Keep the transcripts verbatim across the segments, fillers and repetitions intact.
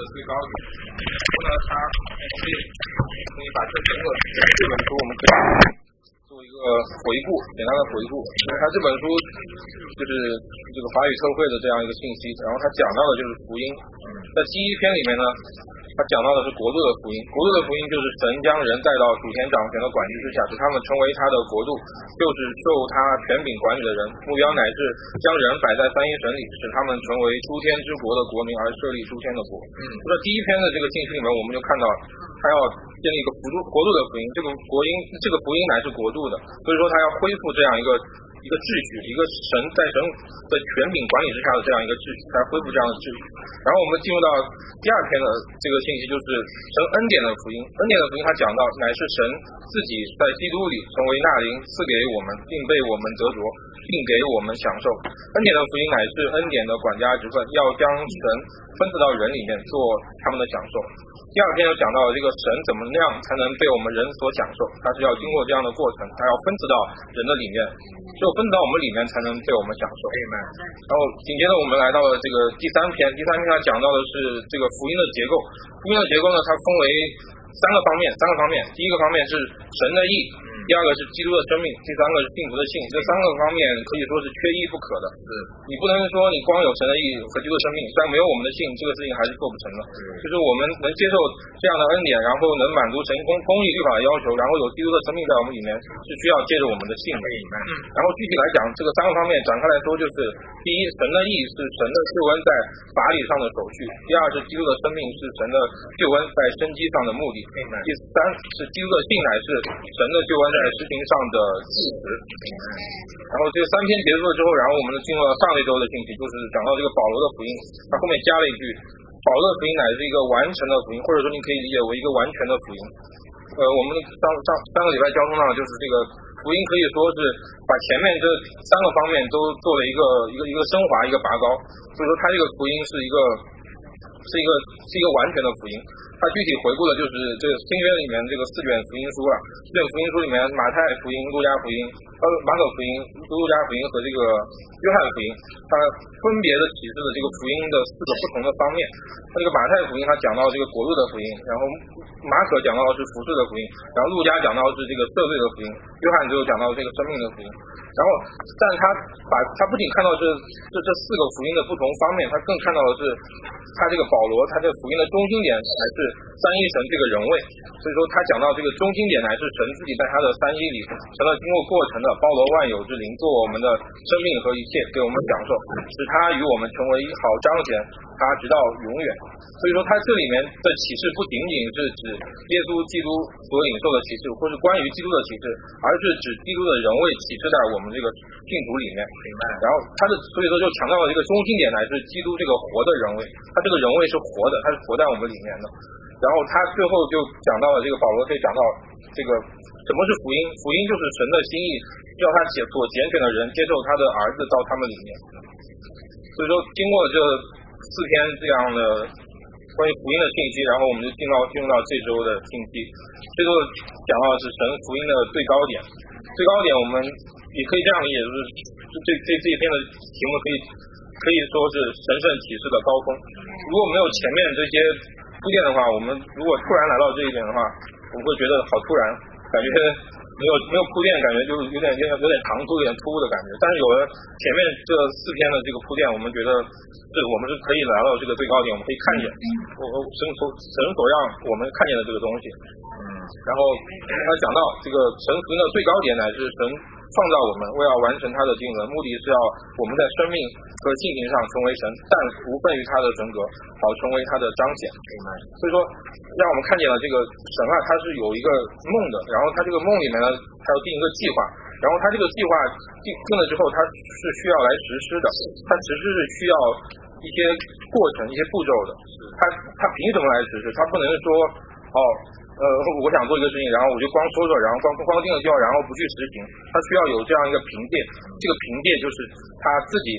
最高点。然后呢，它可以可以把这整个这本书我们可以做一个回顾，简单的回顾。因为它这本书就是这个法语特会的这样一个信息，然后它讲到的就是福音。在第一篇里面呢，他讲到的是国度的福音，国度的福音就是神将人带到主权掌权的管制之下，使他们成为他的国度，就是受他权柄管理的人，目标乃是将人摆在三一神里，使他们成为诸天之国的国民，而设立诸天的国。嗯，那第一篇的这个信息里面，我们就看到他要建立一个国度国度的福音，这个国音这个福音乃是国度的，所以说他要恢复这样一个一个秩序，一个神在神的权柄管理之下的这样一个秩序，才恢复这样的秩序。然后我们进入到第二篇的这个信息，就是神恩典的福音。恩典的福音，他讲到乃是神自己在基督里成为那灵赐给我们，并被我们得着，并给我们享受。恩典的福音乃是恩典的管家职分，要将神分赐到人里面做他们的享受。第二篇又讲到这个神怎么样才能被我们人所享受，他是要经过这样的过程，他要分赐到人的里面，只有分赐到我们里面才能被我们享受。然后紧接着我们来到了这个第三篇，第三篇他讲到的是这个福音的结构。福音的结构呢，它分为三个方面，三个方面。第一个方面是神的义，第二个是基督的生命，第三个是幸福的信。这三个方面可以说是缺一不可的。你不能说你光有神的义和基督的生命，但没有我们的信，这个事情还是做不成的。就是我们能接受这样的恩典，然后能满足神公公义律法的要求，然后有基督的生命在我们里面，是需要借着我们的信的。然后具体来讲，这个三个方面展开来说，就是第一，神的义是神的救恩在法理上的手续；第二是基督的生命是神的救恩在生机上的目的；第三是基督的信乃是神的救恩在实行上的事实。然后这三篇结束了之后，然后我们进入了上一周的信息，就是讲到这个保罗的福音，他后面加了一句，保罗的福音乃是一个完成的福音，或者说你可以理解为一个完全的福音。呃，我们上上三个礼拜交通上就是这个福音可以说是把前面这三个方面都做了一个一个一个升华，一个拔高，所以说它这个福音是一个是一个是一个完全的福音。它具体回顾的就是这个新约里面这个四卷福音书了。四卷福音书里面，马太福音、路加福音、呃马可福音、路加福音和这个约翰福音，它分别的启示了这个福音的四个不同的方面。它这个马太福音它讲到这个国度的福音，然后马可讲到的是服事的福音，然后路加讲到的是这个赦罪的福音，约翰就讲到这个生命的福音。然后，但他把他不仅看到这这这四个福音的不同方面，他更看到的是他这个保罗他这福音的中心点还是三一神这个人位。所以说他讲到这个中心点乃是神自己在他的三一里成了经过过程的包罗万有之灵，做我们的生命和一切给我们享受，使他与我们成为好彰显他直到永远。所以说他这里面的启示不仅仅是指耶稣基督所领受的启示，或是关于基督的启示，而是指基督的人位启示在我们这个信徒里面。然后他的所以说就强调了一个中心点乃是基督这个活的人位，他这个人位是活的，他是活在我们里面的。然后他最后就讲到了这个保罗可以讲到这个什么是福音，福音就是神的心意，要他写所拣选的人接受他的儿子到他们里面。所以说经过这四篇这样的关于福音的信息，然后我们就进到进入到这周的信息。这周讲到的是神福音的最高点，最高点我们也可以这样理解，就是这这这一篇的题目可以可以说是神圣启示的高峰。如果没有前面这些铺垫的话，我们如果突然来到这一点的话，我会觉得好突然，感觉没有没有铺垫，感觉就有点有点有点唐突，有点突兀的感觉。但是有了前面这四篇的这个铺垫，我们觉得是我们是可以来到这个最高点，我们可以看见我我神所神所让我们看见的这个东西。然后他讲到这个神福音的最高点乃是神创造我们，为要完成他的经纶，目的是要我们在生命和性情上成为神，但无份于他的神格，好成为他的彰显。所以说让我们看见了这个神啊，他是有一个梦的，然后他这个梦里面呢，他要定一个计划，然后他这个计划定定了之后，他是需要来实施的，他实施是需要一些过程一些步骤的。他他凭什么来实施？他不能说哦呃，我想做一个事情，然后我就光说说，然后光光定了计划，然后不去实行。他需要有这样一个凭借，这个凭借就是他自己呃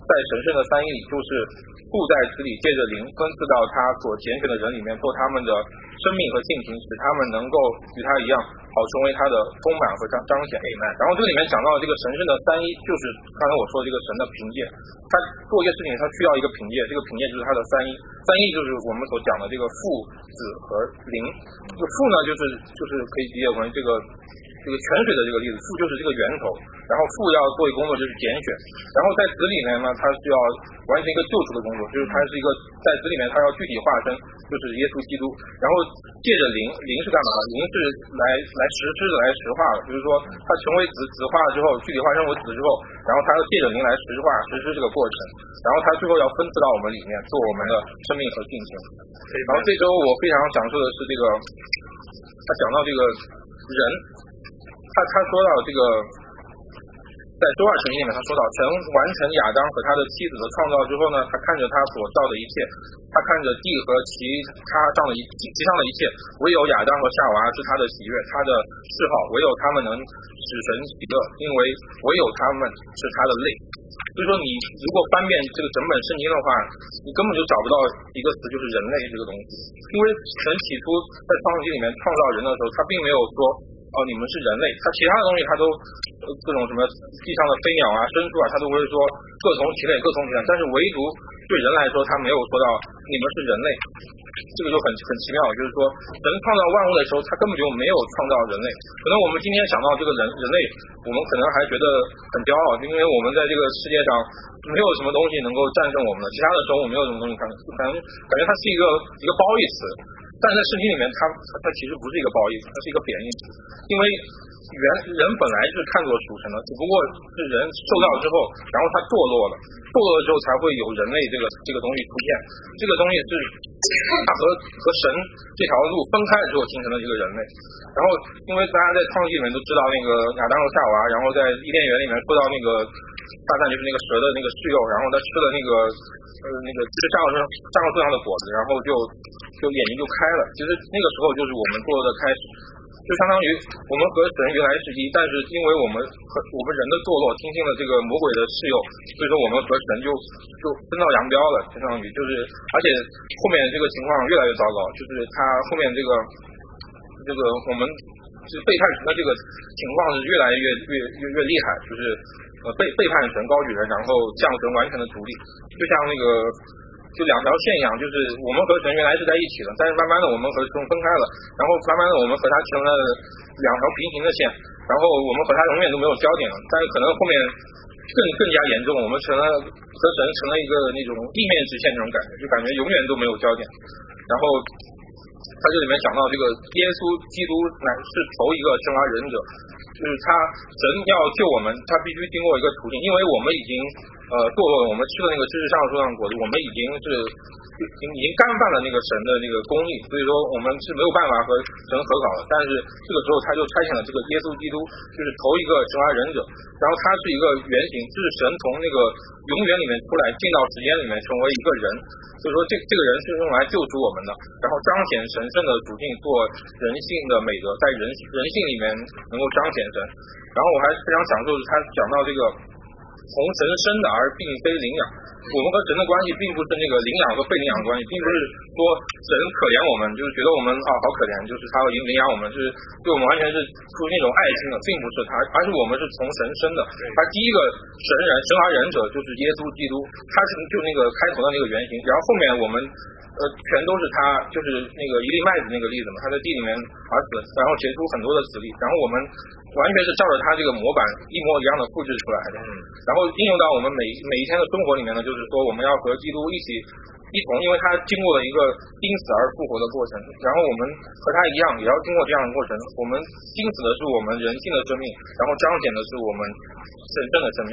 在神圣的三一里，就是父在子里借着灵分赐到他所拣选的人里面，做他们的生命和性情，使他们能够与他一样，好成为他的丰满和彰彰显。然后这里面讲到这个神圣的三一，就是刚才我说的这个神的凭借，他做一些事情他需要一个凭借，这个凭借就是他的三一。三一就是我们所讲的这个父、子和灵。这个父呢，就是就是可以理解为这个这个泉水的这个例子，父就是这个源头，然后父要做一个工作就是拣选，然后在子里面呢，他需要完成一个救赎的工作，就是他是一个在子里面他要具体化身，就是耶稣基督，然后借着灵，灵是干嘛的？灵是来来实施的，来实化的，就是说他成为子，子化了之后，具体化身为子之后，然后他要借着灵来实化实施这个过程，然后他最后要分赐到我们里面，做我们的生命和性情。然后这周我非常享受的是这个，他讲到这个人。他他说到这个，在周二圣经里面，他说到神完成亚当和他的妻子的创造之后呢，他看着他所造的一切，他看着地和其他上的一其上的一切，唯有亚当和夏娃是他的喜悦，他的嗜好，唯有他们能使神喜乐，因为唯有他们是他的类。所以说你如果翻遍这个整本圣经的话，你根本就找不到一个词就是人类这个东西，因为神起初在创世纪里面创造人的时候，他并没有说哦，你们是人类，他其他的东西他都各种什么地上的飞鸟啊、牲畜啊，他都会说各从其类，各从其类，但是唯独对人来说，他没有说到你们是人类，这个就很很奇妙，就是说神创造万物的时候，他根本就没有创造人类。可能我们今天想到这个人人类，我们可能还觉得很骄傲，因为我们在这个世界上没有什么东西能够战胜我们的，其他的生物没有什么东西可能可能感觉它是一个一个褒义词。但在圣经里面它，它它其实不是一个褒义词，它是一个贬义词，因为原人本来是看作属神的，只不过是人受到之后，然后他堕落了，堕落了之后才会有人类这个这个东西出现。这个东西是他和和神这条路分开之后形成的这个人类。然后因为大家在创世纪里面都知道那个亚当和夏娃，然后在伊甸园里面说到那个撒旦就是那个蛇的那个室友，然后他吃了那个呃那个吃上树上树上的果子，然后就就眼睛就开了。其实那个时候就是我们堕落的开始。就相当于我们和神原来是一，但是因为我们和我们人的堕落，听信了这个魔鬼的示诱，所以说我们和神就就分道扬镳了，相当于就是，而且后面这个情况越来越糟糕，就是他后面这个这个我们就是背叛神的这个情况是越来越越越越厉害，就是呃背背叛神高举人，然后向神完全的独立，就像那个。就两条线一样，就是我们和神原来是在一起的，但是慢慢的我们和神分开了，然后慢慢的我们和他成了两条平行的线，然后我们和他永远都没有交点了，但是可能后面更更加严重，我们成了和神成了一个那种地面直线这种感觉，就感觉永远都没有交点。然后他这里面讲到这个耶稣基督乃是头一个生而仁者，就是他神要救我们，他必须经过一个途径，因为我们已经呃堕落了，我们吃的那个知识上树上的果子，我们已经是已经干犯了那个神的那个公义，所以说我们是没有办法和神和好的。但是这个时候他就差遣了这个耶稣基督，就是头一个生而仁者，然后他是一个原型，就是神从那个永远里面出来，进到时间里面成为一个人。所以说这这个人是用来救赎我们的，然后彰显神圣的属性，做人性的美德，在人人性里面能够彰显神。然后我还非常享受他讲到这个从神生的而并非领养，我们和神的关系并不是那个领养和被领养的关系，并不是说神可怜我们，就是觉得我们啊好可怜，就是他会领养我们，就是对我们完全是出于那种爱心的，并不是他，而是我们是从神生的。他第一个神人生而仁者就是耶稣基督，他是就那个开头的那个原型，然后后面我们呃全都是他，就是那个一粒麦子那个例子嘛，他在地里面而死，然后结出很多的子粒，然后我们完全是照着他这个模板一模一样的复制出来的，然后应用到我们每每一天的生活里面呢，就是说我们要和基督一起一同，因为他经过了一个钉死而复活的过程，然后我们和他一样也要经过这样的过程，我们钉死的是我们人性的生命，然后彰显的是我们神圣的生命。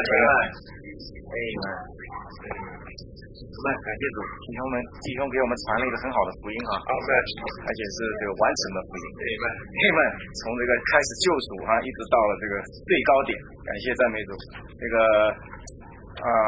们感谢主，弟兄们弟兄给我们传了一个很好的福音啊，而且是这个完成的福音。弟兄们从这个开始救赎啊，一直到了这个最高点，感谢赞美主。这个啊、呃，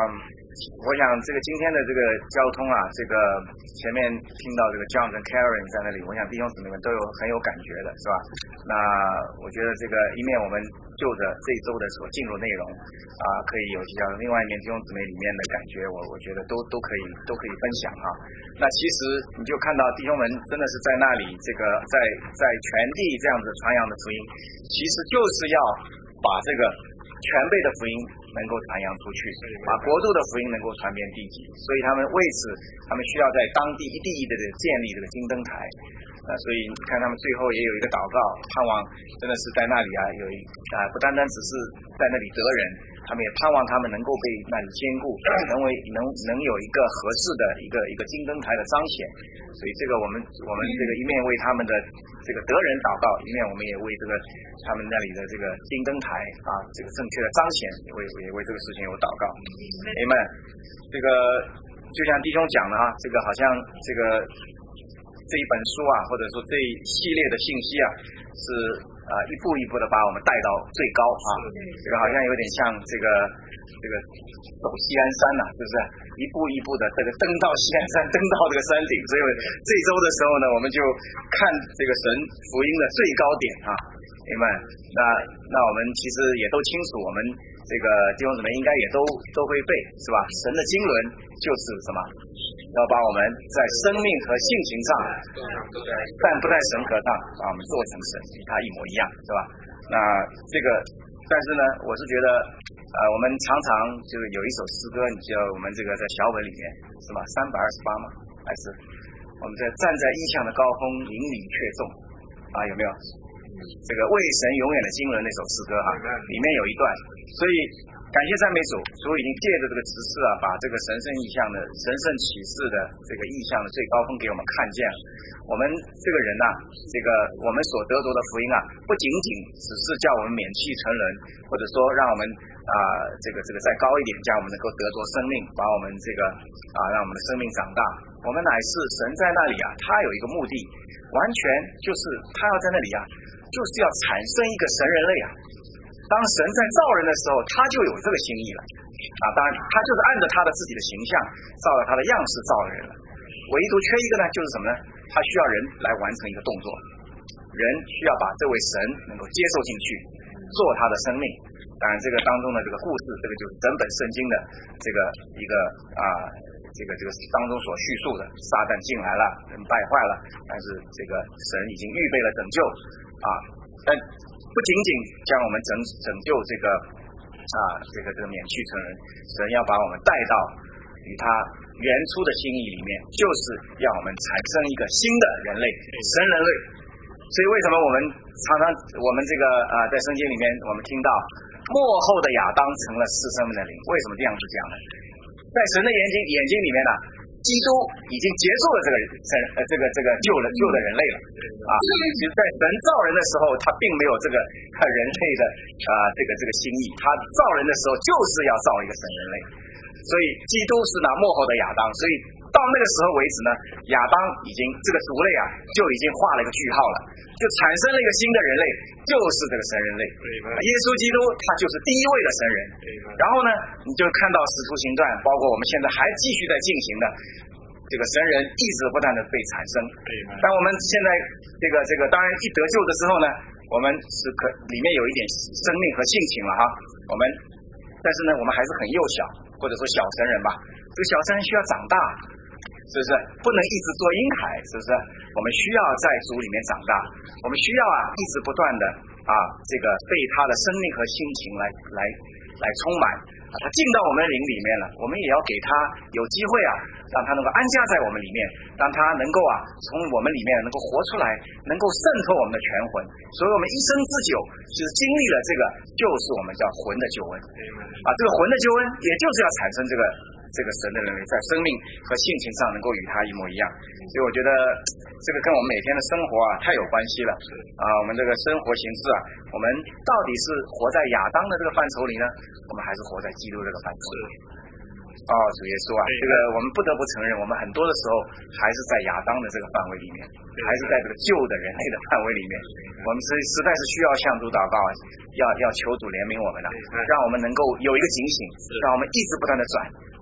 我想这个今天的这个交通啊，这个前面听到这个 John 跟 Karen 在那里，我想弟兄姊妹们都有很有感觉的，是吧？那我觉得这个一面我们就着这一周的所进入内容啊，可以有这样；另外一面弟兄姊妹里面的感觉，我我觉得都都可以都可以分享啊。那其实你就看到弟兄们真的是在那里，这个在在全地这样子传扬的福音，其实就是要把这个全备的福音能够传扬出去，把国度的福音能够传遍地极，所以他们为此，他们需要在当地一地一地的建立这个金灯台。那所以你看，他们最后也有一个祷告，盼望真的是在那里啊，有一啊不单单只是在那里得人，他们也盼望他们能够被那里坚固，能为能能有一个合适的一个一个金灯台的彰显。所以这个我们我们这个一面为他们的这个得人祷告，一面我们也为这个他们那里的这个金灯台啊这个正确的彰显，也为也为这个事情有祷告。amen。这个就像弟兄讲的哈，这个好像这个。这一本书啊，或者说这一系列的信息啊，是呃一步一步的把我们带到最高啊，这个好像有点像这个这个走西安山呐、啊，是不是？一步一步的这个登到西安山，登到这个山顶。所以这周的时候呢，我们就看这个神福音的最高点啊，明白？那那我们其实也都清楚，我们这个弟兄姊妹应该也都都会背，是吧？神的经纶就是什么？要把我们在生命和性情上，但不在神格上把我们做成神，与他一模一样，是吧？那这个，但是呢，我是觉得，呃，我们常常就是有一首诗歌，你知道，我们这个在小本里面是吧？三百二十八吗？还是我们在站在异象的高峰，引领却众啊？有没有？这个为神永远的经纶那首诗歌哈、啊，里面有一段，所以。感谢赞美主，主已经借着这个执事啊，把这个神圣意象的神圣启示的这个意象的最高峰给我们看见了。我们这个人呐、啊，这个我们所得着的福音啊，不仅仅只是叫我们免气成人，或者说让我们啊、呃、这个这个再高一点，叫我们能够得着生命，把我们这个啊让我们的生命长大。我们乃是神在那里啊，他有一个目的，完全就是他要在那里啊，就是要产生一个神人类啊。当神在造人的时候，他就有这个心意了啊！当然，他就是按照他的自己的形象，造了他的样式造了人了。唯独缺一个呢，就是什么呢？他需要人来完成一个动作，人需要把这位神能够接受进去，做他的生命。当然，这个当中的这个故事，这个就是整本圣经的这个一个啊，这个这个当中所叙述的，撒旦进来了，人败坏了，但是这个神已经预备了拯救啊，但。不仅仅将我们拯拯救这个啊这个这个免去成人，神要把我们带到与他原初的心意里面，就是要我们产生一个新的人类，神人类。所以为什么我们常常我们这个啊在圣经里面我们听到末后的亚当成了世生命的灵，为什么这样子讲呢？在神的眼睛眼睛里面呢、啊，基督已经结束了这个神呃这个这个救了救了人类了啊！其实在神造人的时候，他并没有这个人类的啊、呃、这个这个心意，他造人的时候就是要造一个神人类，所以基督是那末后的亚当，所以到那个时候为止呢，亚当已经这个族类啊就已经画了一个句号了，就产生了一个新的人类，就是这个神人类。耶稣基督他就是第一位的神人。然后呢，你就看到使徒行传，包括我们现在还继续在进行的这个神人一直不断的被产生。但我们现在这个这个当然一得救的时候呢，我们是可里面有一点生命和性情了哈，我们但是呢我们还是很幼小，或者说小神人吧，这个小神人需要长大，是不是不能一直做婴孩，是不是我们需要在主里面长大，我们需要啊一直不断的啊这个被他的生命和心情来来来充满啊，他进到我们的灵里面了，我们也要给他有机会啊，让他能够安家在我们里面，让他能够啊从我们里面能够活出来，能够渗透我们的全魂。所以我们一生之久就是经历了这个，就是我们叫魂的救恩啊，这个魂的救恩也就是要产生这个这个神的人类在生命和性情上能够与他一模一样。所以我觉得这个跟我们每天的生活啊太有关系了啊，我们这个生活形式啊，我们到底是活在亚当的这个范畴里呢，我们还是活在基督这个范畴里？哦，主耶稣啊，这个我们不得不承认，我们很多的时候还是在亚当的这个范围里面，还是在这个旧的人类的范围里面。我们是实在是需要向主祷告，要要求主怜悯我们了，让我们能够有一个警醒，让我们一直不断的转，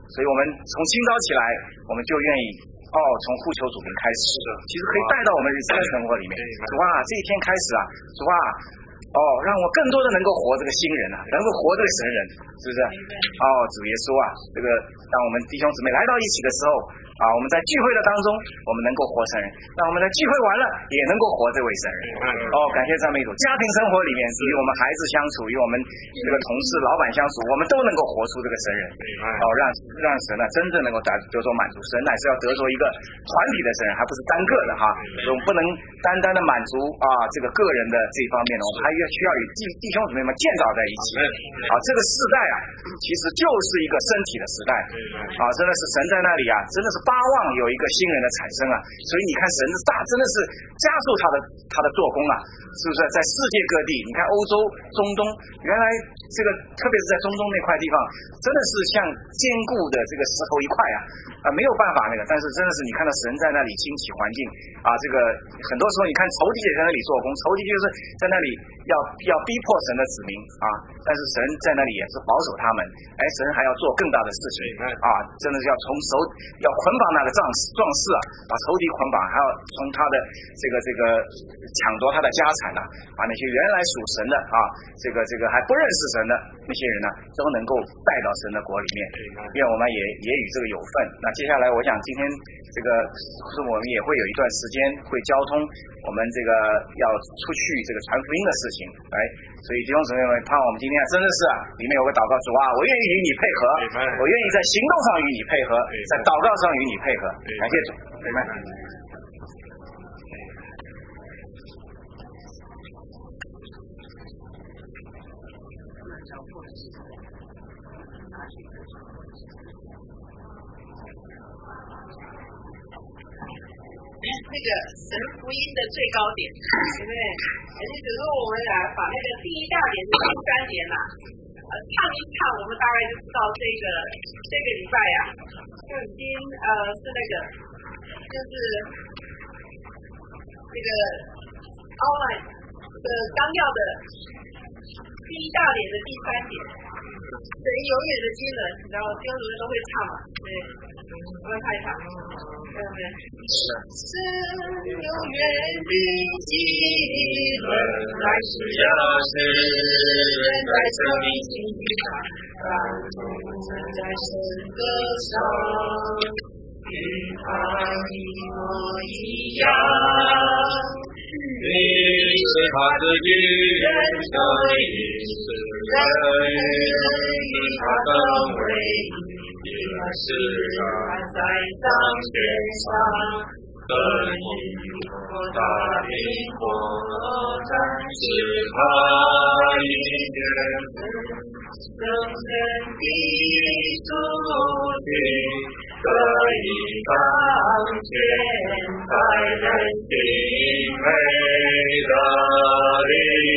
所以我们从清早起来，我们就愿意哦，从呼求主名开始，其实可以带到我们日常生活里面。主啊，这一天开始啊，主啊，哦，让我更多的能够活这个新人啊，能够活这个神人，是不是？哦，主耶稣啊，这个当我们弟兄姊妹来到一起的时候啊，我们在聚会的当中，我们能够活神人；那我们在聚会完了，也能够活这位神人。哦，感谢赞美主！家庭生活里面，与我们孩子相处，与我们这个同事、老板相处，我们都能够活出这个神人。哦，让让神呢真正能够得得着满足。神乃是要得着一个团体的神人，还不是单个的哈。我们不能单单的满足啊这个个人的这一方面呢，我们还要需要与弟弟兄姊妹们建造在一起。啊，这个世代啊，其实就是一个身体的时代。啊，真的是神在那里啊，真的是巴望有一个新人的产生啊。所以你看神的大真的是加速他的他的做工啊，是不是？在世界各地，你看欧洲、中东，原来这个特别是在中东那块地方，真的是像坚固的这个石头一块啊啊，没有办法那个。但是真的是你看到神在那里兴起环境啊，这个很多时候你看仇敌也在那里做工，仇敌就是在那里要要逼迫神的子民啊，但是神在那里也是保守他们，哎，神还要做更大的事情啊，真的是要从手要捆绑那个壮士壮士啊，把仇敌捆绑，还要从他的这个这个抢夺他的家产啊，把那些原来属神的啊，这个这个还不认识神的那些人呢，都能够带到神的国里面。愿我们也也与这个有份。那接下来我想今天这个是我们也会有一段时间会交通我们这个要出去这个传福音的事情，来，所以弟兄姊妹们，盼望我们今天真的是啊，里面有个祷告，主啊，我愿意与你配合，我愿意在行动上与你配合，在祷告上与你配合，感谢主，阿们。 那个神福音的最高点，对不对？而且只是我们来把那个第一大点的第三点呐、啊，呃，唱一唱，我们大概就知道这个这个礼拜呀、啊，就已经呃是那个就是这个 outline 的纲要的第一大点的第三点，神永远的惊人，你知道，弟兄姊妹都会唱嘛，对，我们看一唱。对不对？是永远的记论，来是要是人在生命心上，让众人在神歌上，与他与我一样。你是他的女人，所以是人与他的唯一。他是他在当天上可以我大灵活，但是他一点圣人的属性可以当天在人心美的灵。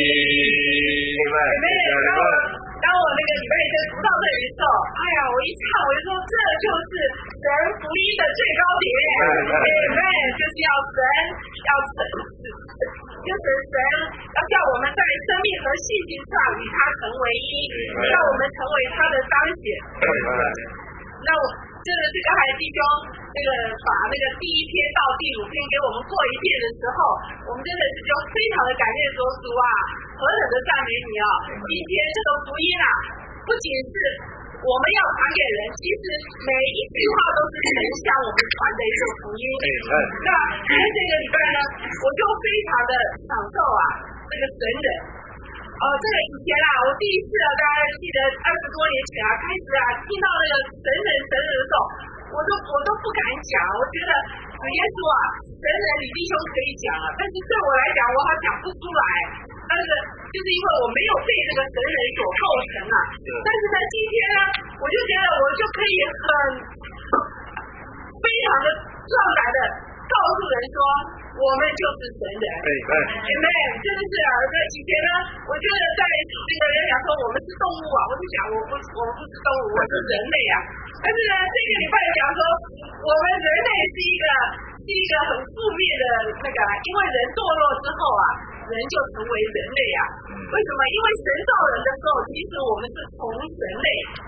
当我那个礼拜天到这里的时候，哎呀，我一唱我就说这就是神福音的最高点，对，就是要神要神，就是神要叫我们在生命和信心上与他成为一，让我们成为他的彰显。那我这个这个海弟兄那个把那个第一篇到第五篇给我们过一遍的时候，我们真的是就非常的感谢说主啊，何等的赞美你啊！今天这个福音啊，不仅是我们要传给人，其实每一句话都是神向我们传的一个福音。那今天这个礼拜呢，我就非常的享受啊，这个神人。呃，这个以前啊，我第一次啊，大家记得二十多年前啊，开始啊，听到那个神人神人的时候，我都我都不敢讲，我觉得主耶稣啊，神人李弟兄可以讲啊，但是对我来讲，我好讲不出来。那个就是因为我没有被这个神人所构成啊。但是呢，今天呢，我就觉得我就可以很非常的壮胆的告诉人说，我们就是神人。对对。姐妹，真的是啊，这以前呢，我觉得在这个人讲说我们是动物啊，我就讲我不我不是动物，我是人类啊。但是呢，这个礼拜讲说，我们人类是一个是一个很负面的那个，因为人堕落之后啊，人就成为人类啊。为什么？因为神造人的时候，其实我们是从人类。那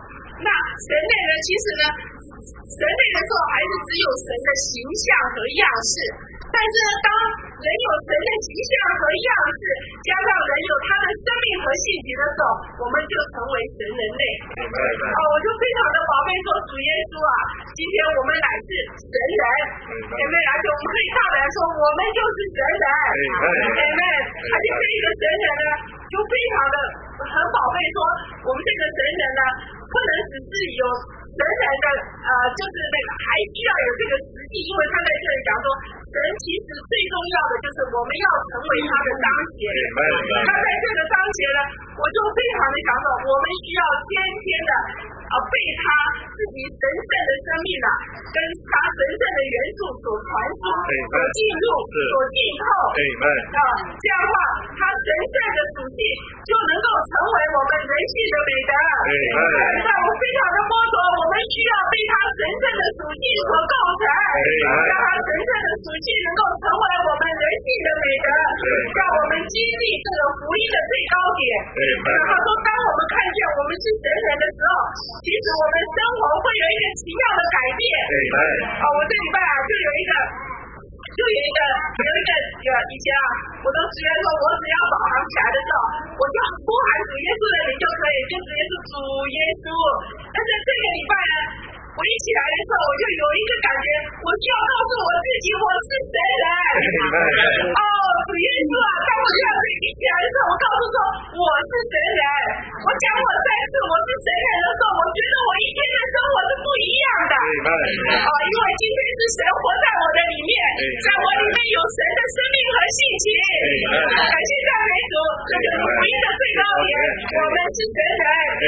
那神类呢，其实呢，神类的时候还是只有神的形象和样式，但是呢，当人有神的形象和样式，加上人有他的生命和性情的时候，我们就成为神人类。哦，我就非常的宝贝说，主耶稣啊，今天我们乃是神人，姐妹而且我们可以大胆说，我们就是神人，姐妹，而且这个神人呢，就非常的很宝贝说，我们这个神人呢，不能只是有神人的呃，就是那个还需要有这个实际，因为他在这里讲说，神其实最重要的就是我们要成为他的当节。那在这个当节呢，我就非常的想说，我们需要天天的啊被他自己神圣的生命呢，跟他神圣的元素所传输、所进入、所浸透。啊，这样的话，他神圣的属性就能够成为我们人性的美德。那我非常的摸索，我们需要被他神圣的属性所构成，让他神圣的属性能够成为我们人性的美德，让我们经历这个福音的最高点。然后说，当我们看见我们是神人的时候，其实我们生活会有一个奇妙的改变。啊，我这礼拜啊，就有一个。就有一个有一个有以前啊，我都直接说，我只要早上起来的时候，我就呼喊主耶稣的名就可以，就直接是主耶稣。但是这个礼拜呢，我一起来的时候，我就有一个感觉，我需要告诉我自己，我是神人。哦，主耶稣啊，当我这样子一起来的时候，我告诉说我是神人。我讲我再次我是神人的时候，我觉得我一天的生活是不一样的。哦，因为今天是神活在我的里面，在我里面有神的生命和性情。感谢赞美主，这就是福音的最高点，我们是神人。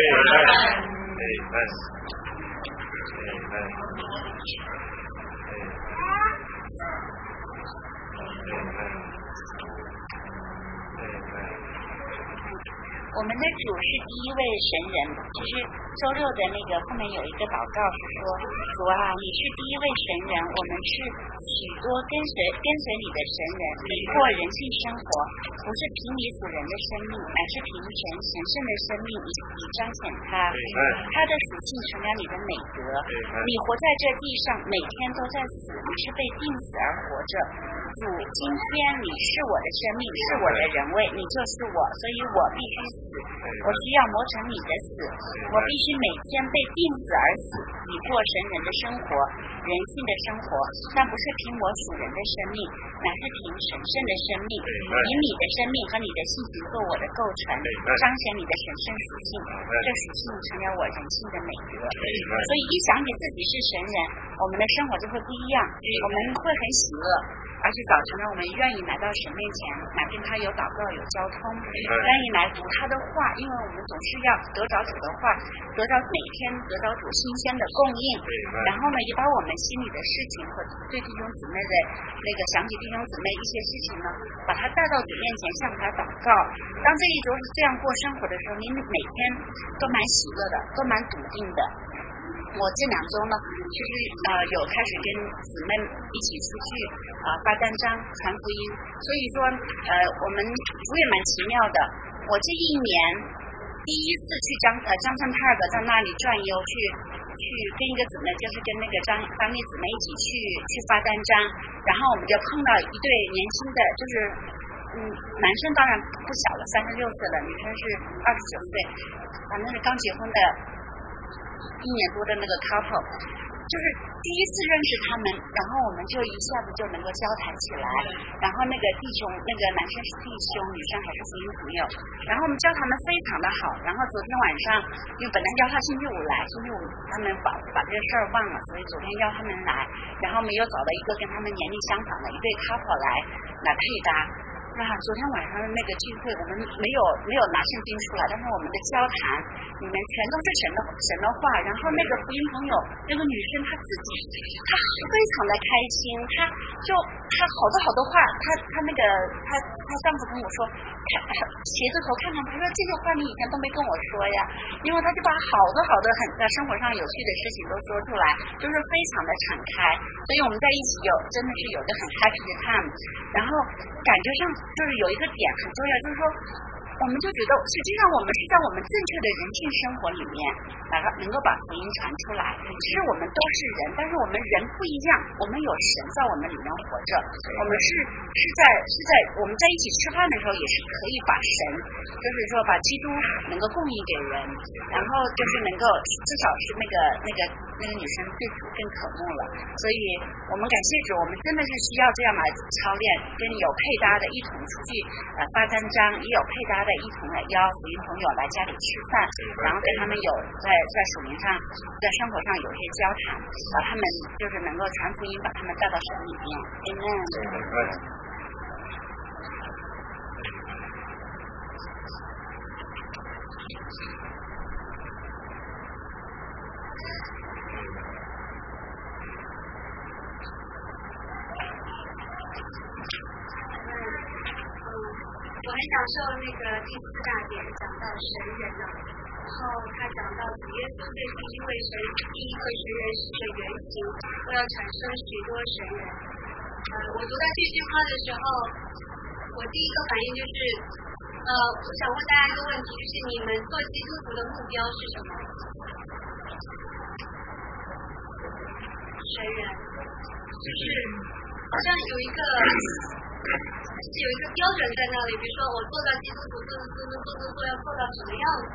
我们的主是第一位神人。其实周六的那个后面有一个祷告是说，主啊，你是第一位神人，我们是许多跟随跟随你的神人，你过人性生活，不是凭你属人的生命，乃是凭神神圣的生命以以彰显他，他的属性成了你的美德。你活在这地上，每天都在死，你是被钉死而活着。主，今天你是我的生命，是我的人位，你就是我，所以我必须死，我需要磨成你的死，我必须每天被钉死而死，以过神人的生活，人性的生活，但不是凭我属人的生命，乃是凭神圣的生命，以你的生命和你的性情做我的构成，彰显你的神圣属性，这属性成了我人性的美德。所以一想起自己是神人，我们的生活就会不一样，我们会很喜乐，而且早晨呢，我们愿意来到神面前，来跟他有祷告有交通，愿意来读他的话，因为我们总是要得着主的话，得着每天得着主新鲜的供应，然后呢也把我们心里的事情和对弟兄姊妹的那个想起弟兄姊妹一些事情呢，把它带到主面前向他祷告。当这一周是这样过生活的时候，您每天都蛮喜乐的，都蛮笃定的。我这两周呢，其实呃有开始跟姊妹一起出去啊、呃、发单张传福音，所以说呃我们主也蛮奇妙的。我这一年第一次去江呃江城泰尔在那里转悠，去去跟一个姊妹，就是跟那个张当地姊妹一起去去发单张，然后我们就碰到一对年轻的，就是嗯男生当然不小了，三十六岁了，女生是二十九岁，反正是刚结婚的。一年多的那个 couple， 就是第一次认识他们，然后我们就一下子就能够交谈起来，然后那个弟兄那个男生是弟兄，女生还是福音朋友，然后我们交谈的非常的好。然后昨天晚上因为本来邀他星期五来，星期五他们把把这个事儿忘了，所以昨天邀他们来，然后我们又找了一个跟他们年龄相仿的一对 couple 来来配搭。那昨天晚上的那个聚会，我们没有没有拿圣经出来，但是我们的交谈里面全都是神的神的话。然后那个福音朋友，那个女生她自己，她非常的开心，她就她好多好多话，她她那个她她丈夫跟我说，看斜着头看看，她说这些话你以前都没跟我说呀，因为她就把好多好多很在生活上有趣的事情都说出来，就是非常的敞开。所以我们在一起有真的是有个很 happy 的 time， 然后感觉上。就是有一个点很重要，就是说我们就觉得实际上我们是在我们正确的人性生活里面把它能够把福音传出来。其实我们都是人，但是我们人不一样，我们有神在我们里面活着，我们是是在是在我们在一起吃饭的时候也是可以把神，就是说把基督能够供应给人，然后就是能够至少是那个那个那个女生对主更渴慕了。所以我们感谢主，我们真的是需要这样来操练，跟有配搭的一同出去呃发单张，也有配搭的一同来邀福音朋友来家里吃饭，然后跟他们有在在属灵上在生活上有一些交谈，把他们就是能够传福音，把他们带到神里面。Amen。 我很享受那个第四大点讲到神人呢，然后他讲到主耶稣对第一位神第一个神人是个原型，都要产生许多神人。呃，我读到这句话的时候，我第一个反应就是，呃，我想问大家一个问题，就是你们做基督徒的目标是什么？神人，就是好像有一个。有一个标准在那里，比如说我做到基督徒，做做做做做做要做到什么样子？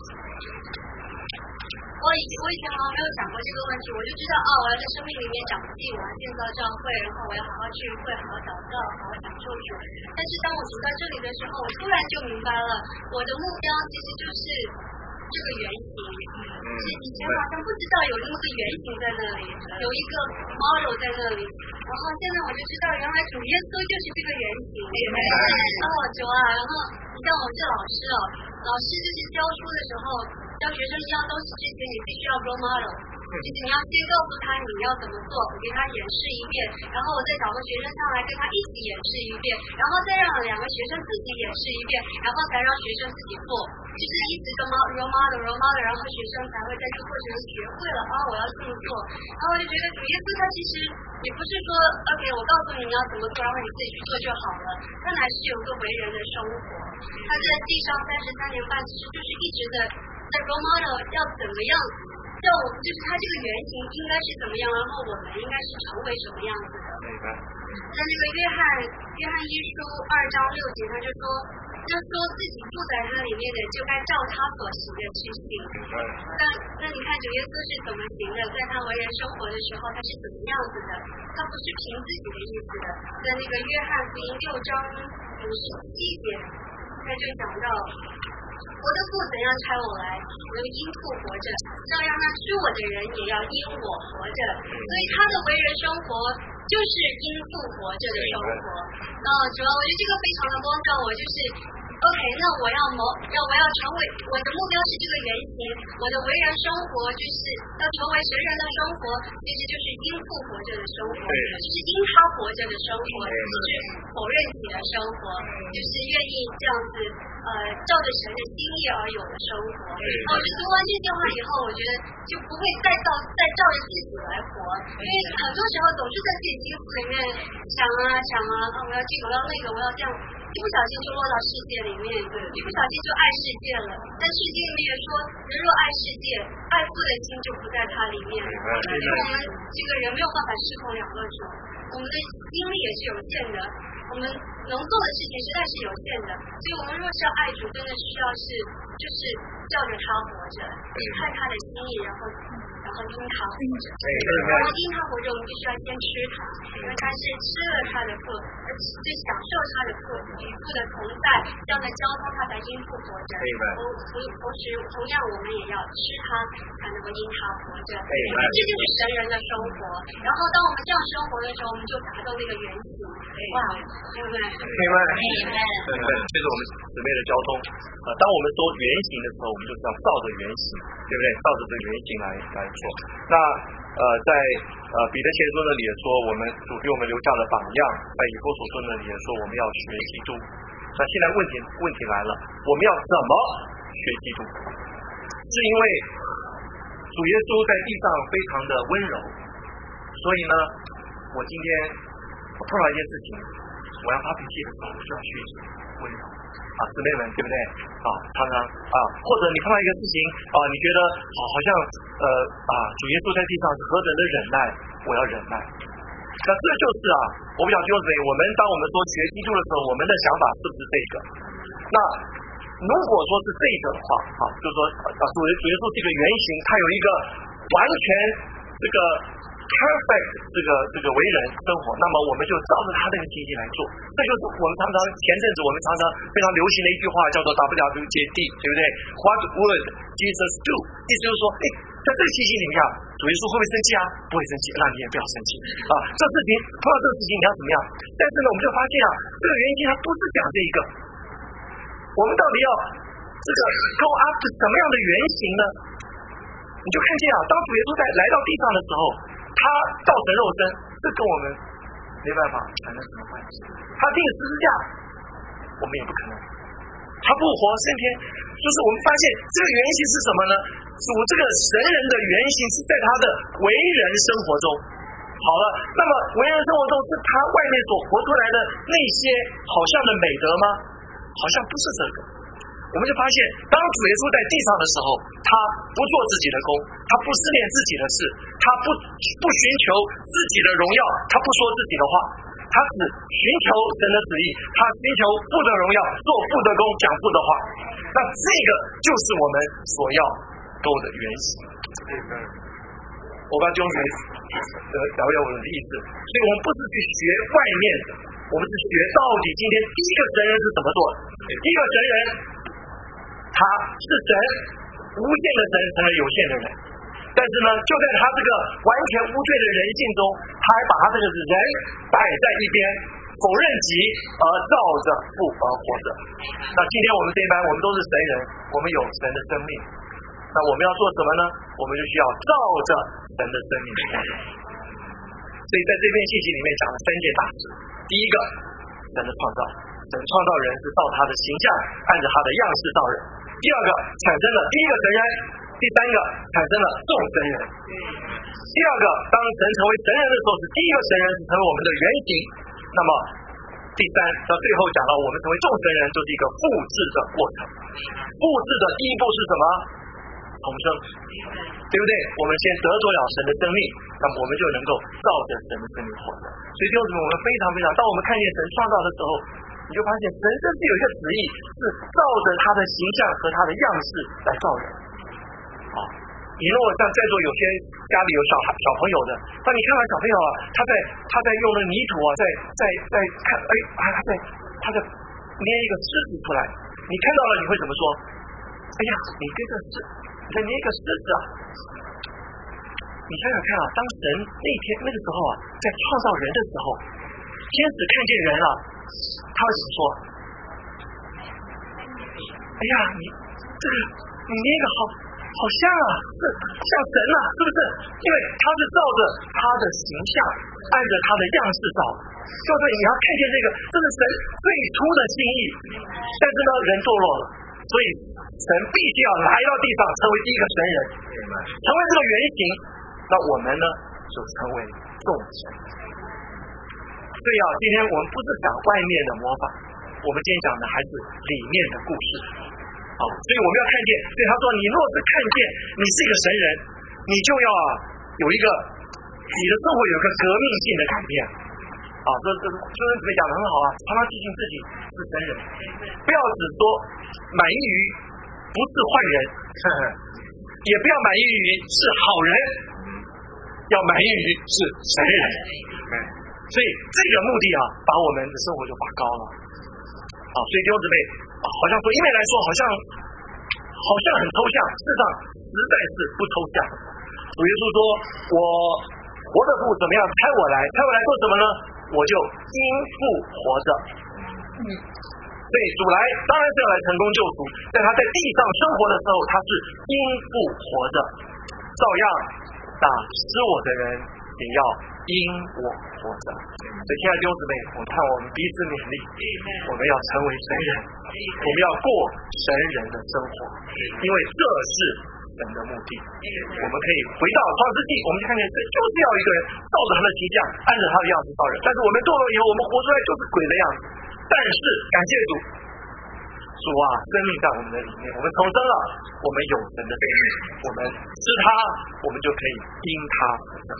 我以我以前好像没有想过这个问题，我就知道哦，我要在生命里面长进，我要建造教会，然后我要好好聚会，好好祷告，好好享受主。但是当我读到这里的时候，我突然就明白了，我的目标其实就是这个原型。以前好像不知道有那么个原型在那里，有一个 model 在那里。然后现在我就知道，原来主耶稣就是这个原型。哦，主啊，然后你像我们这老师哦，老师就是教书的时候，教学生教东西之前，你必须要 role model， 就是你要先告诉他你要怎么做，我给他演示一遍，然后我再找个学生上来跟他一起演示一遍，然后再让两个学生自己演示一遍，然后才让学生自己做，就是一直的 role model role model， 然后学生才会在这个过程中学会了啊、哦，我要这么做。然后我就觉得主耶稣他其实也不是说 OK 我告诉你你要怎么做，然后你自己去做就好了，他乃是有个为人的生活。他在地上三十三年半，其实就是一直的在 role model 要怎么样，要我们就是他这个原型应该是怎么样，然后我们应该是成为什么样子的。在那个约翰约翰一书二章六节，他就说就说自己住在他里面的就该照他所行的去行。那那你看主耶稣是怎么行的，在他为人生活的时候他是怎么样子的，他不是凭自己的意思的。在那个约翰福音六章五十七节，他就讲到我的父怎样差我来，我又因父活着，照样那知我的人也要因我活着。所以他的为人生活就是因父活着的生活。那主要我觉得这个非常的光照我，就是 OK， 那我要谋要我要成为我的目标是这个原型，我的为人生活就是要成为神人的生活，其实就是因父活着的生活，就是因他活着的生活，就是否认自己的生活，就是愿意这样子呃照着神的心意而有的生活。然后我就读完这句话以后，我觉得就不会再照再照着自己来活，因为很多时候总是在自己心思里面想啊想啊，啊我要这个我要那个我要这样。一不小心就落到世界里面，一不小心就爱世界了。但世界里面也说，人若爱世界，爱父的心就不在它里面。因为我们这个人没有办法侍奉两个主，我们的精力也是有限的，我们能做的事情实在是有限的。所以我们若是要爱主，真的需要是就是照着他活着，离开他的心意，然后。然后因他活着，然后因他活着，我们必须要先吃他，因为他是吃了他的父，而且最享受他的父与父的同在，这样的交通他才因父活着。同同同时，同样我们也要吃他，才能够因他活着。这就是神人的生活。然后当我们这样生活的时候，我们就达到那个原型。哇，对不对？ 明白。对对，这是我们姊妹的交通。呃，当我们说原型的时候，我们就是要照着原型，对不对？照着这个原型来来做。那呃，在呃彼得前书那里也说，我们主给我们留下了榜样；在以弗所书那里也说，我们要学基督。那现在问题问题来了，我们要怎么学基督？是因为主耶稣在地上非常的温柔，所以呢，我今天我碰到一件事情， 我要发脾气的时候，我就要学习温柔啊，姊妹们对不对啊？常常啊，或者你碰到一个事情啊，你觉得好好像呃啊，主耶稣在地上是何等的忍耐，我要忍耐。那这就是啊，我不晓得弟兄姊妹，我们当我们说学基督的时候，我们的想法是不是这个？那如果说是这个的话，啊，就是说啊，主耶主耶稣这个原型，它有一个完全这个 perfect 这个这个为人生活，那么我们就照着他这个信息来做。这就是我们常常前阵子我们常常非常流行的一句话，叫做 W W J D， 对不对 ？What would Jesus do？ 意思就是说，哎，在这个信息里面啊，主耶稣会不会生气啊？不会生气，那你也不要生气啊。这事情碰到这个事情你要怎么样？但是呢，我们就发现啊，这个原型它不是讲这一个，我们到底要这个 go after 什么样的原型呢？你就看见啊，当主耶稣在来到地上的时候，他道成肉身，这跟我们没办法产生什么关系。他钉十字架，我们也不可能。他复活升天，就是我们发现这个原型是什么呢？主这个神人的原型是在他的为人生活中。好了，那么为人生活中是他外面所活出来的那些好像的美德吗？好像不是这个。我们就发现，当主耶稣在地上的时候，他不做自己的功，他不思念自己的事，他不不寻求自己的荣耀，他不说自己的话，他只寻求神的旨意，他寻求父的荣耀，做父的功，讲父的话。那这个就是我们所要够的原型。我帮弟兄姊妹呃了解我的意思，所以我们不是去学外面的，我们是学到底今天第一个神人是怎么做的。第一个神人他是神，无限的神成了有限的人，但是呢，就在他这个完全无罪的人性中，他还把他这个人摆在一边，否认己而照着父而活着。那今天我们这一班，我们都是神人，我们有神的生命，那我们要做什么呢？我们就需要照着神的生命活着。所以在这篇信息里面讲了三件大事。第一个，神的创造，神创造人是照他的形象，按照他的样式造人。第二个，产生了第一个神人。第三个，产生了众神人。第二个，当神成为神人的时候，是第一个神人是成为我们的原型。那么第三到最后讲到我们成为众神人，就是一个复制的过程。复制的第一步是什么？重生，对不对？我们先得着了神的生命，那么我们就能够照着神的生命活着。所以弟兄姊妹，我们非常非常，当我们看见神创造的时候，你就发现神真是有一个旨意，是照着他的形象和他的样式来造人。啊，你如果像在座有些家里有小孩小朋友的，当你看到小朋友啊，他在他在用那泥土啊，在在在看，哎，他在他在捏一个狮子出来，你看到了你会怎么说？哎呀，你这个是你在捏一个狮子啊！你想想看啊，当神那天那个时候啊，在创造人的时候，天使看见人了，他会怎么说？哎呀，你这个你捏个好好像啊，是像神啊，是不是？因为他是照着他的形象，按着他的样式造的。所以你要看见这个，这是神最初的心意。但是呢，人堕落了，所以神必须要来到地上，成为第一个神人，成为这个原型。那我们呢，就成为众神。所以啊，今天我们不是讲外面的模仿，我们今天讲的还是里面的故事。好，所以我们要看见，所以他说，你若是看见你是一个神人，你就要啊有一个你的生活有一个革命性的改变。啊，这这这这讲的很好啊，常常提醒自己是神人，不要只说满意于不是坏人，呵呵，也不要满意于是好人，要满意于是神人。嗯，所以这个目的啊，把我们的生活就拔高了。啊，所以弟兄姊妹，啊，好像说一面来说好像好像很抽象，事实上实在是不抽象。主耶稣说，我活着不怎么样，差我来，差我来做什么呢？我就因父活着。嗯，所以主来当然是要来成功救赎，但他在地上生活的时候，他是因父活着，照样打使我的人也要因我活着。所以亲爱的弟兄姊妹，我看我们彼此勉励，我们要成为神人，我们要过神人的生活，因为这是神的目的。我们可以回到创世纪，我们就看见神就是要一个人照着他的形象，按照他的样子造人。但是我们堕落以后，我们活出来就是鬼的样子。但是感谢主，主啊，生命在我们的里面，我们重生了，我们有神的生命，我们是他，我们就可以因他而生。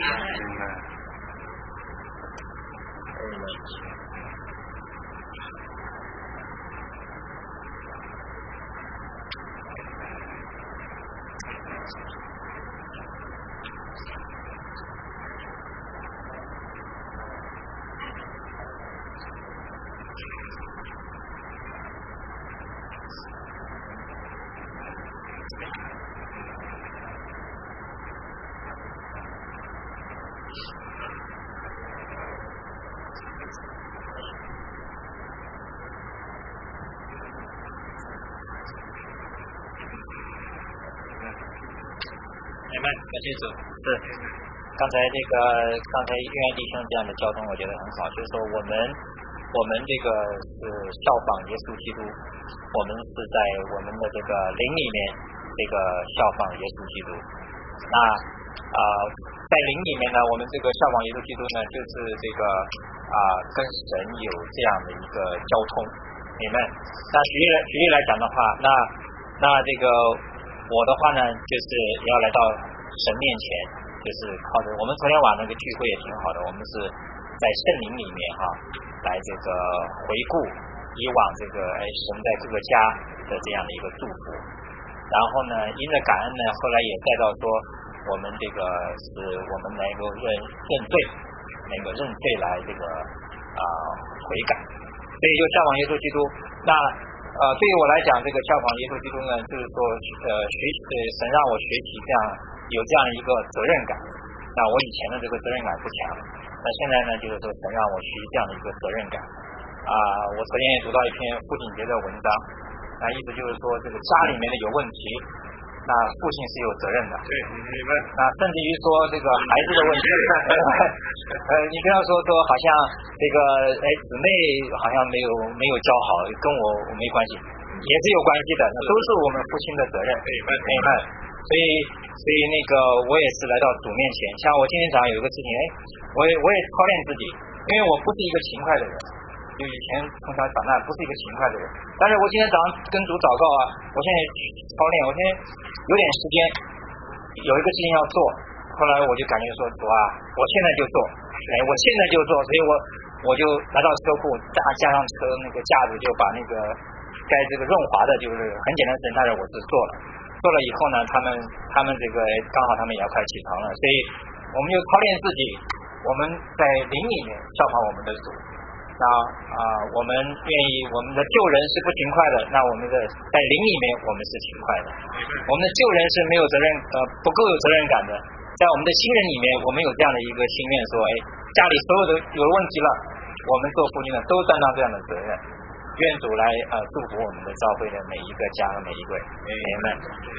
感谢主，是刚才这个刚才约翰弟兄这样的交通，我觉得很好，就是说我们我们这个是效仿耶稣基督，我们是在我们的这个灵里面这个效仿耶稣基督。那啊、呃，在灵里面呢，我们这个效仿耶稣基督呢，就是这个啊、呃、跟神有这样的一个交通，明白？那举例来举例来讲的话，那那这个我的话呢，就是要来到神面前，就是靠着我们昨天晚上那个聚会也挺好的，我们是在圣灵里面哈、啊，来这个回顾以往这个哎神在各个家的这样的一个祝福，然后呢，因着感恩呢，后来也带到说我们这个是我们能够认认罪，能够认罪来这个啊、呃、悔改，所以就效仿耶稣基督。那呃对于我来讲，这个效仿耶稣基督呢，就是说呃学呃神让我学习这样。有这样一个责任感，那我以前的这个责任感不强，那现在呢，就是说神让我学这样的一个责任感啊、呃。我昨天也读到一篇父亲节的文章，那意思就是说这个家里面的有问题，那父亲是有责任的。 对，你们那甚至于说这个孩子的问题，呃，你不要说说好像这个哎姊妹好像没有没有教好，跟我没关系，也是有关系的，那都是我们父亲的责任。 明白， 明白。所以，所以那个我也是来到主面前。像我今天早上有一个事情，哎，我也我也操练自己，因为我不是一个勤快的人，就以前从小长大不是一个勤快的人。但是我今天早上跟主祷告啊，我现在操练，我现在有点时间，有一个事情要做，后来我就感觉说主啊，我现在就做，哎，我现在就做，所以我我就来到车库，加加上车那个架子，就把那个该这个润滑的，就是很简单的神，但是我是做了。做了以后呢，他们他们这个刚好他们也要快起床了，所以我们就操练自己，我们在灵里面效仿我们的主。那啊、呃，我们愿意我们的旧人是不勤快的，那我们的在灵里面我们是勤快的。我们的旧人是没有责任呃不够有责任感的，在我们的新人里面，我们有这样的一个心愿，说哎，家里所有的有问题了，我们做父亲的都担当这样的责任。愿主来呃祝福我们的教会的每一个家和每一位姐妹们。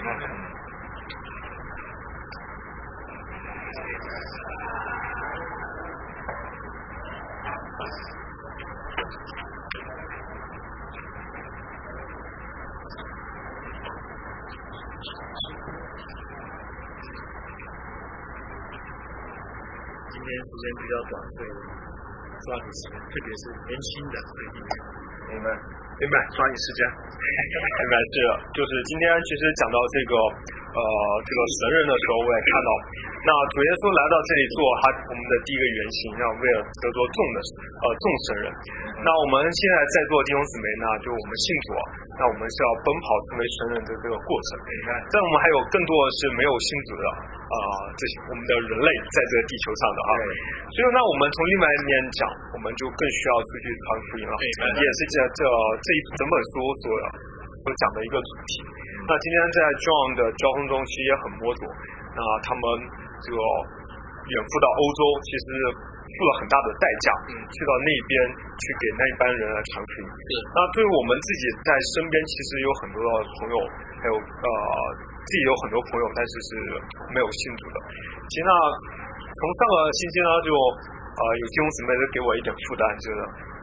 今天时间比较短，所以抓紧时间，特别是年轻的对弟兄。 明白， 明白，抓紧时间。明白，是，就是今天其实讲到这个呃这个神人的时候，我也看到，那主耶稣来到这里做他我们的第一个原型，让为了得着众的呃众神人。那我们现在在座弟兄姊妹呢，就我们信主，那我们是要奔跑成为神人的这个过程。但我们还有更多的是没有信主的啊、呃，这些我们的人类在这个地球上的啊。所以呢，我们从另外一面讲，我们就更需要出去传福音了，也是这这这一整本书所所讲的一个主题。那今天在 John 的交通中，其实也很摸索。那他们这个远赴到欧洲，其实付了很大的代价，去到那边去给那一班人来传福音。那对于我们自己在身边，其实有很多的朋友，还有呃自己有很多朋友，但是是没有信主的。其实呢，从上个星期呢，就呃有弟兄姊妹就给我一点负担，就是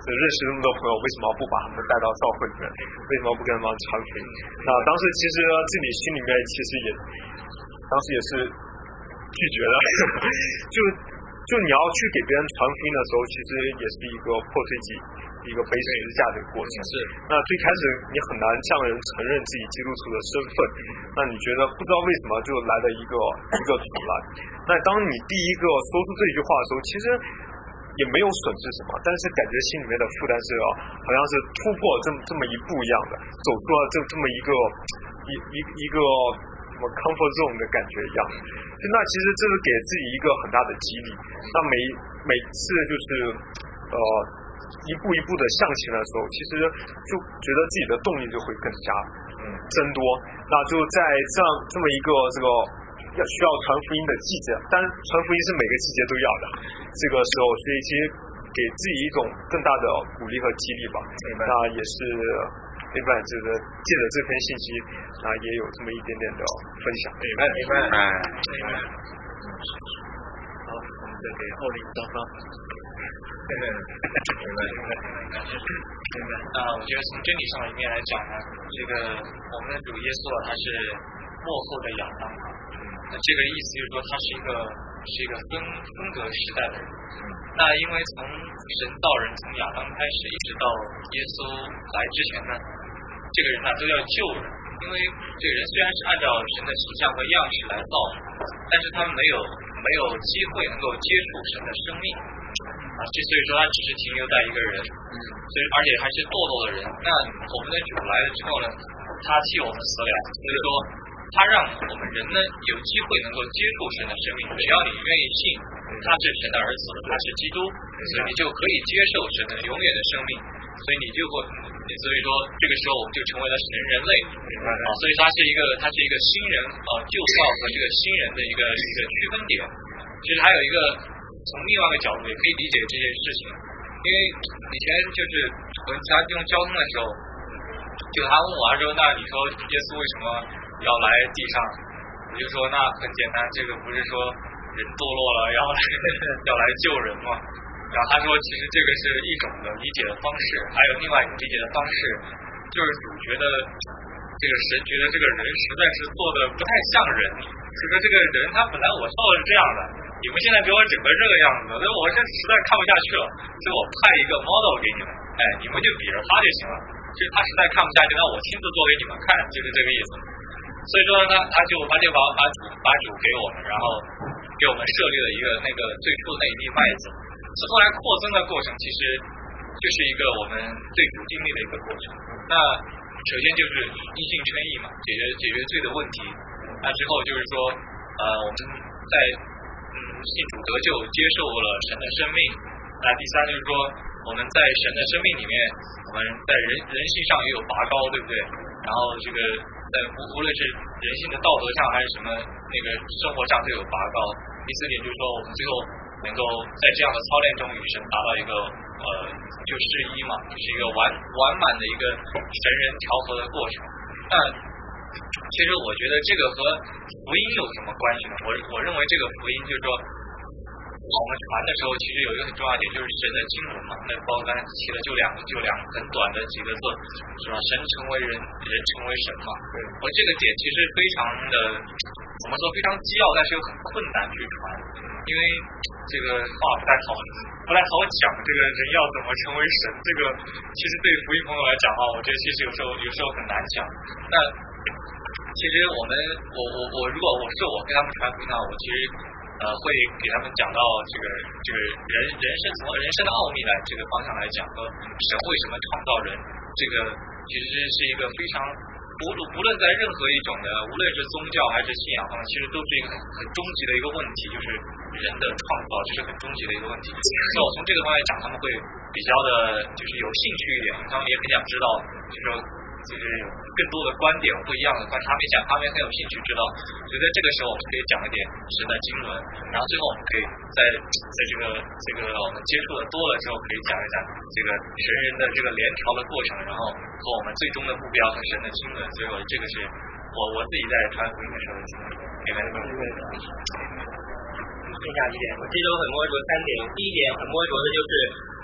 认识那么多朋友，为什么不把他们带到教会里面？为什么不跟他们传福音？那当时其实自己心里面其实也，当时也是拒绝的，就就你要去给别人传福音的时候，其实也是一个破碎机。一个背十字架的过程，是。那最开始你很难向人承认自己基督徒的身份，那你觉得不知道为什么就来了一个一个阻拦。那当你第一个说出这句话的时候，其实也没有损失什么，但是感觉心里面的负担是好像是突破这么这么一步一样的，走出了这这么一个一一一个什么 comfort zone 的感觉一样。那其实这是给自己一个很大的激励。那每每次就是呃。一步一步的向前的时候，其实就觉得自己的动力就会更加嗯增多。那就在这样这么一个这个要需要传福音的季节，当然传福音是每个季节都要的，这个时候所以其实给自己一种更大的鼓励和激励吧。那也是一般这个借着这篇信息，那也有这么一点点的分享。 明白明白明白。好，我们再给奥利招招。 对对，明白明白明白。那我觉得从真理上的一面来讲呢，这个我们的主耶稣啊，他是幕后的亚当啊。那这个意思就是说，他是一个是一个分分隔时代的人。那因为从神造人，从亚当开始，一直到耶稣来之前呢，这个人呢都要救人，因为这个人虽然是按照神的形象和样式来造，但是他们没有没有机会能够接触神的生命。啊，之所以说他只是停留在一个人，嗯，所以而且还是堕落的人。那我们的主来了之后呢，他替我们死了，所以说他让我们人呢有机会能够接触神的生命。只要你愿意信他是神的儿子，他是基督，所以你就可以接受神的永远的生命。所以你就会，所以说这个时候我们就成为了神人类啊。所以他是一个，他是一个新人啊，旧造和这个新人的一个一个区分点。其实还有一个。从另外一个角度也可以理解这件事情，因为以前就是和其他用交通的时候，就他问我说，那你说耶稣为什么要来地上？我就说那很简单，这个不是说人堕落了要来要来救人吗？然后他说其实这个是一种的理解的方式，还有另外一种理解的方式，就是主觉得这个神觉得这个人实在是做的不太像人，就说这个人他本来我造的是这样的。你们现在给我整个这个样子，所以我现在实在看不下去了，所以我派一个 model 给你们，哎，你们就比着他就行了。其实他实在看不下去，那我亲自做给你们看，就是这个意思。所以说呢，他就他就把把主把主给我们，然后给我们设立了一个那个最初的那一粒麦子。是后来扩增的过程，其实就是一个我们最主经历的一个过程。那首先就是因信称义嘛，解决解决罪的问题。那之后就是说，呃，我们在信主得救，接受了神的生命。那第三就是说，我们在神的生命里面，我们在人人性上也有拔高，对不对？然后这个在无无论是人性的道德上还是什么那个生活上都有拔高。第四点就是说，我们最后能够在这样的操练中与神达到一个呃就适一嘛，就是一个完完满的一个神人调和的过程。那其实我觉得这个和福音有什么关系呢？我我认为这个福音就是说，我们传的时候，其实有一个很重要的点，就是神的经纶嘛。那包括刚才提了，就两就两很短的几个字，是吧？神成为人，人成为神嘛。我这个点其实非常的，怎么说非常基要，但是又很困难去传，因为这个话不太好，不太好讲。这个人要怎么成为神？这个其实对福音朋友来讲的话，我觉得其实有时候有时候很难讲。那其实我们，我我我，如果我是我跟他们传福音呢，我其实呃会给他们讲到这个这个人人生从人生的奥秘来这个方向来讲，和神为什么创造人，这个其实是一个非常无无论在任何一种的，无论是宗教还是信仰方面，其实都是一个很很终极的一个问题，就是人的创造，这是很终极的一个问题。那我从这个方面讲，他们会比较的，就是有兴趣一点，他们也很想知道，就是说。就是有更多的观点不一样的观点，他们讲，他们也很有兴趣知道。所以在这个时候，我们可以讲一点神的经纶，然后最后我们可以在在这个这个我们接触的多了之后，可以讲一讲这个神人的这个联朝的过程，然后和我们最终的目标和神的经纶。所以我这个是我我自己在传福音的时候的经历。明白吗？ 剩下几点，我这周很摸着三点。第一点很摸着的就是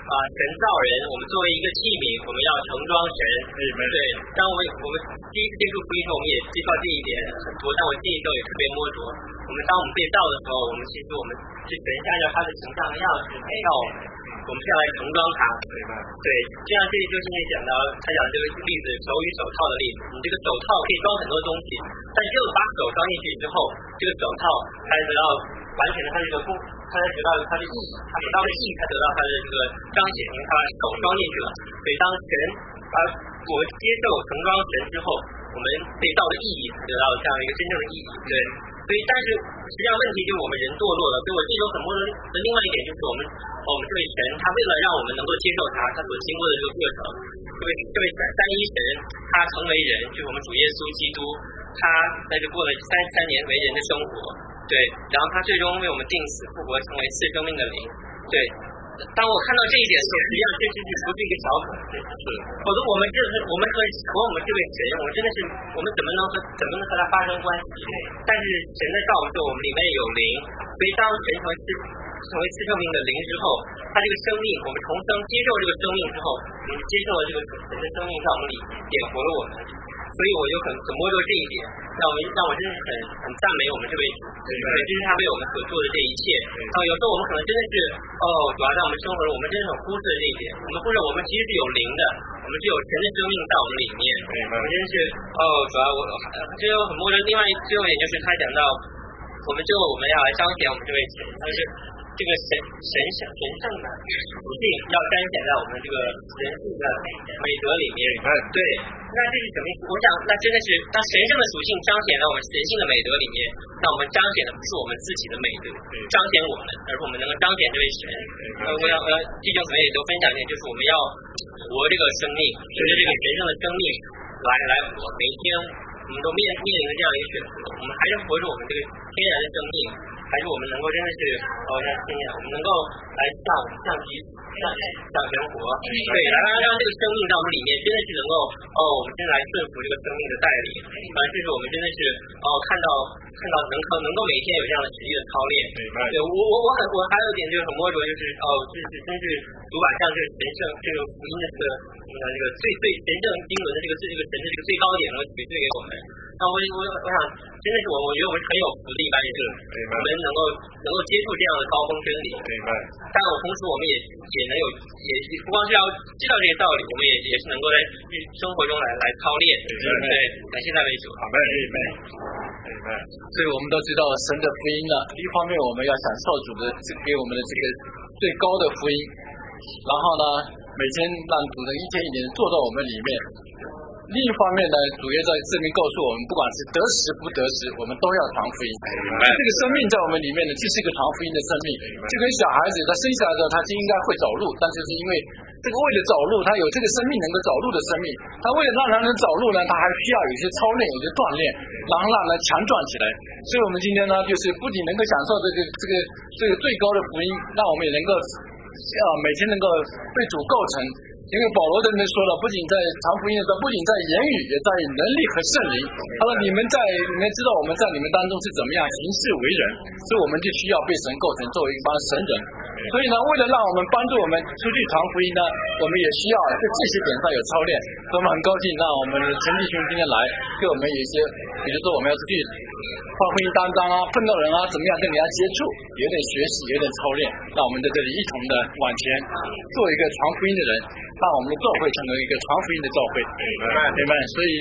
啊、神造人，我们作为一个器皿，我们要盛装神。对，当我们我们第一次接触福音时候，我们也知道这一点很多，但我这一周也特别摸着。我们当我们被造的时候，我们其实我们是神按照他的形象的样式造我们，我们是要来盛装他。对，这样这里就是你讲到他讲这个例子，手与手套的例子，你这个手套可以装很多东西，但只有把手装进去之后，这个手套才得到完全的它这个功，它才得到它的意义，它得到的意义，它得到它的这个彰显，因为它把手装进去了。所以当神啊，我们接受盛装神之后，我们被造的意义才得到这样一个真正的意义。对，所以但是实际上问题就是我们人堕落了，所以我这周很多人的另外一点就是我们我们这位神，他为了让我们能够接受他，他所经过的这个过程，这位这位三一神，他成为人，就是我们主耶稣基督，他在这过了三三年为人的生活。对，然后他最终为我们定死复活，成为赐生命的灵。对，当我看到这一点的时候，实际上这这这不是一个小可能，是，否则我们就是我们和和我们这位神，我们真的是我们怎么能和怎么能和他发生关系？但是神在造我们时候，我们里面有灵，所以当神成为赐成为赐生命的灵之后，他这个生命，我们重生接受这个生命之后，我们接受了这个神的生命在我们里面，点活了我们。所以我就很很摸着这一点，让我让我真是很很赞美我们这位主，对，这是他为我们所做的这一切。啊，有时候我们可能真的是哦，主要在我们生活中，我们真的很忽视这一点。我们或者我们其实是有灵的，我们是有神的生命在我们里面。我们真是哦，主要我最后很摸着。另外最后一点就是他讲到，我们最后我们要来彰显我们这位神，但是这个神神圣神圣的属性要彰显在我们这个人性的美德里面。对。那这是什么意思？我想，那真的是当神圣的属性彰显到我们神性的美德里面，那我们彰显的不是我们自己的美德，彰显我们，而是我们能够彰显这位神。呃，我想呃，弟兄姊妹也都分享一点，就是我们要活这个生命，随着这个神圣的生命来来活。每一天我们都面面临着这样一个选择，我们还是活着我们这个天然的生命，还是我们能够真的是哦，像天然，我们能够来向向其向向神活，对，来让让这个生命在我们里面真的是能够哦，我们真的来顺服这个生命的带领，反正这是我们真的是哦看到看到能够能够每天有这样的实际的操练。对，我我我很我还有一点就是很摸着，就是哦，就是真是主把像这个神圣这个福音的这个呃这个最最神圣经文的这个这个神的这个最高点能够取赐给我们。那我我我想真的是我我觉得我们很有福利吧，也是我们能够能够接触这样的高峰真理。但我同时我们也也能有也不光是要知道这个道理，我们也也是能够在生活中来来操练。对，感谢大卫主。 阿门，阿门，阿门。所以我们都知道神的福音呢，一方面我们要享受主的给我们的这个最高的福音，然后呢每天让主的一天一点做到我们里面。另一方面呢，主耶稣在圣经告诉我们，不管是得时不得时，我们都要传福音。这个生命在我们里面呢，就是一个传福音的生命。就跟小孩子他生下来之后，他就应该会走路，但是是因为这个为了走路，他有这个生命能够走路的生命，他为了让他能走路呢，他还需要有些操练，有些锻炼，然后让他强壮起来。所以我们今天呢，就是不仅能够享受这个这个这个最高的福音，让我们也能够呃每天能够被主构成。因为保罗这边说了，不仅在传福音的时候，不仅在言语，也在能力和圣灵。他说你们在你们知道我们在你们当中是怎么样行事为人，所以我们就需要被神构成作为一帮神人。所以呢，为了让我们帮助我们出去传福音呢，我们也需要在这些点上有操练。所以我们很高兴让我们的陈弟兄今天来，给我们有一些，比如说我们要出去发福音当章啊，碰到人啊，怎么样跟人家接触，有点学习，有点操练，让我们在这里一同的往前做一个传福音的人，让我们的教会成为一个传福音的教会，明白？所以，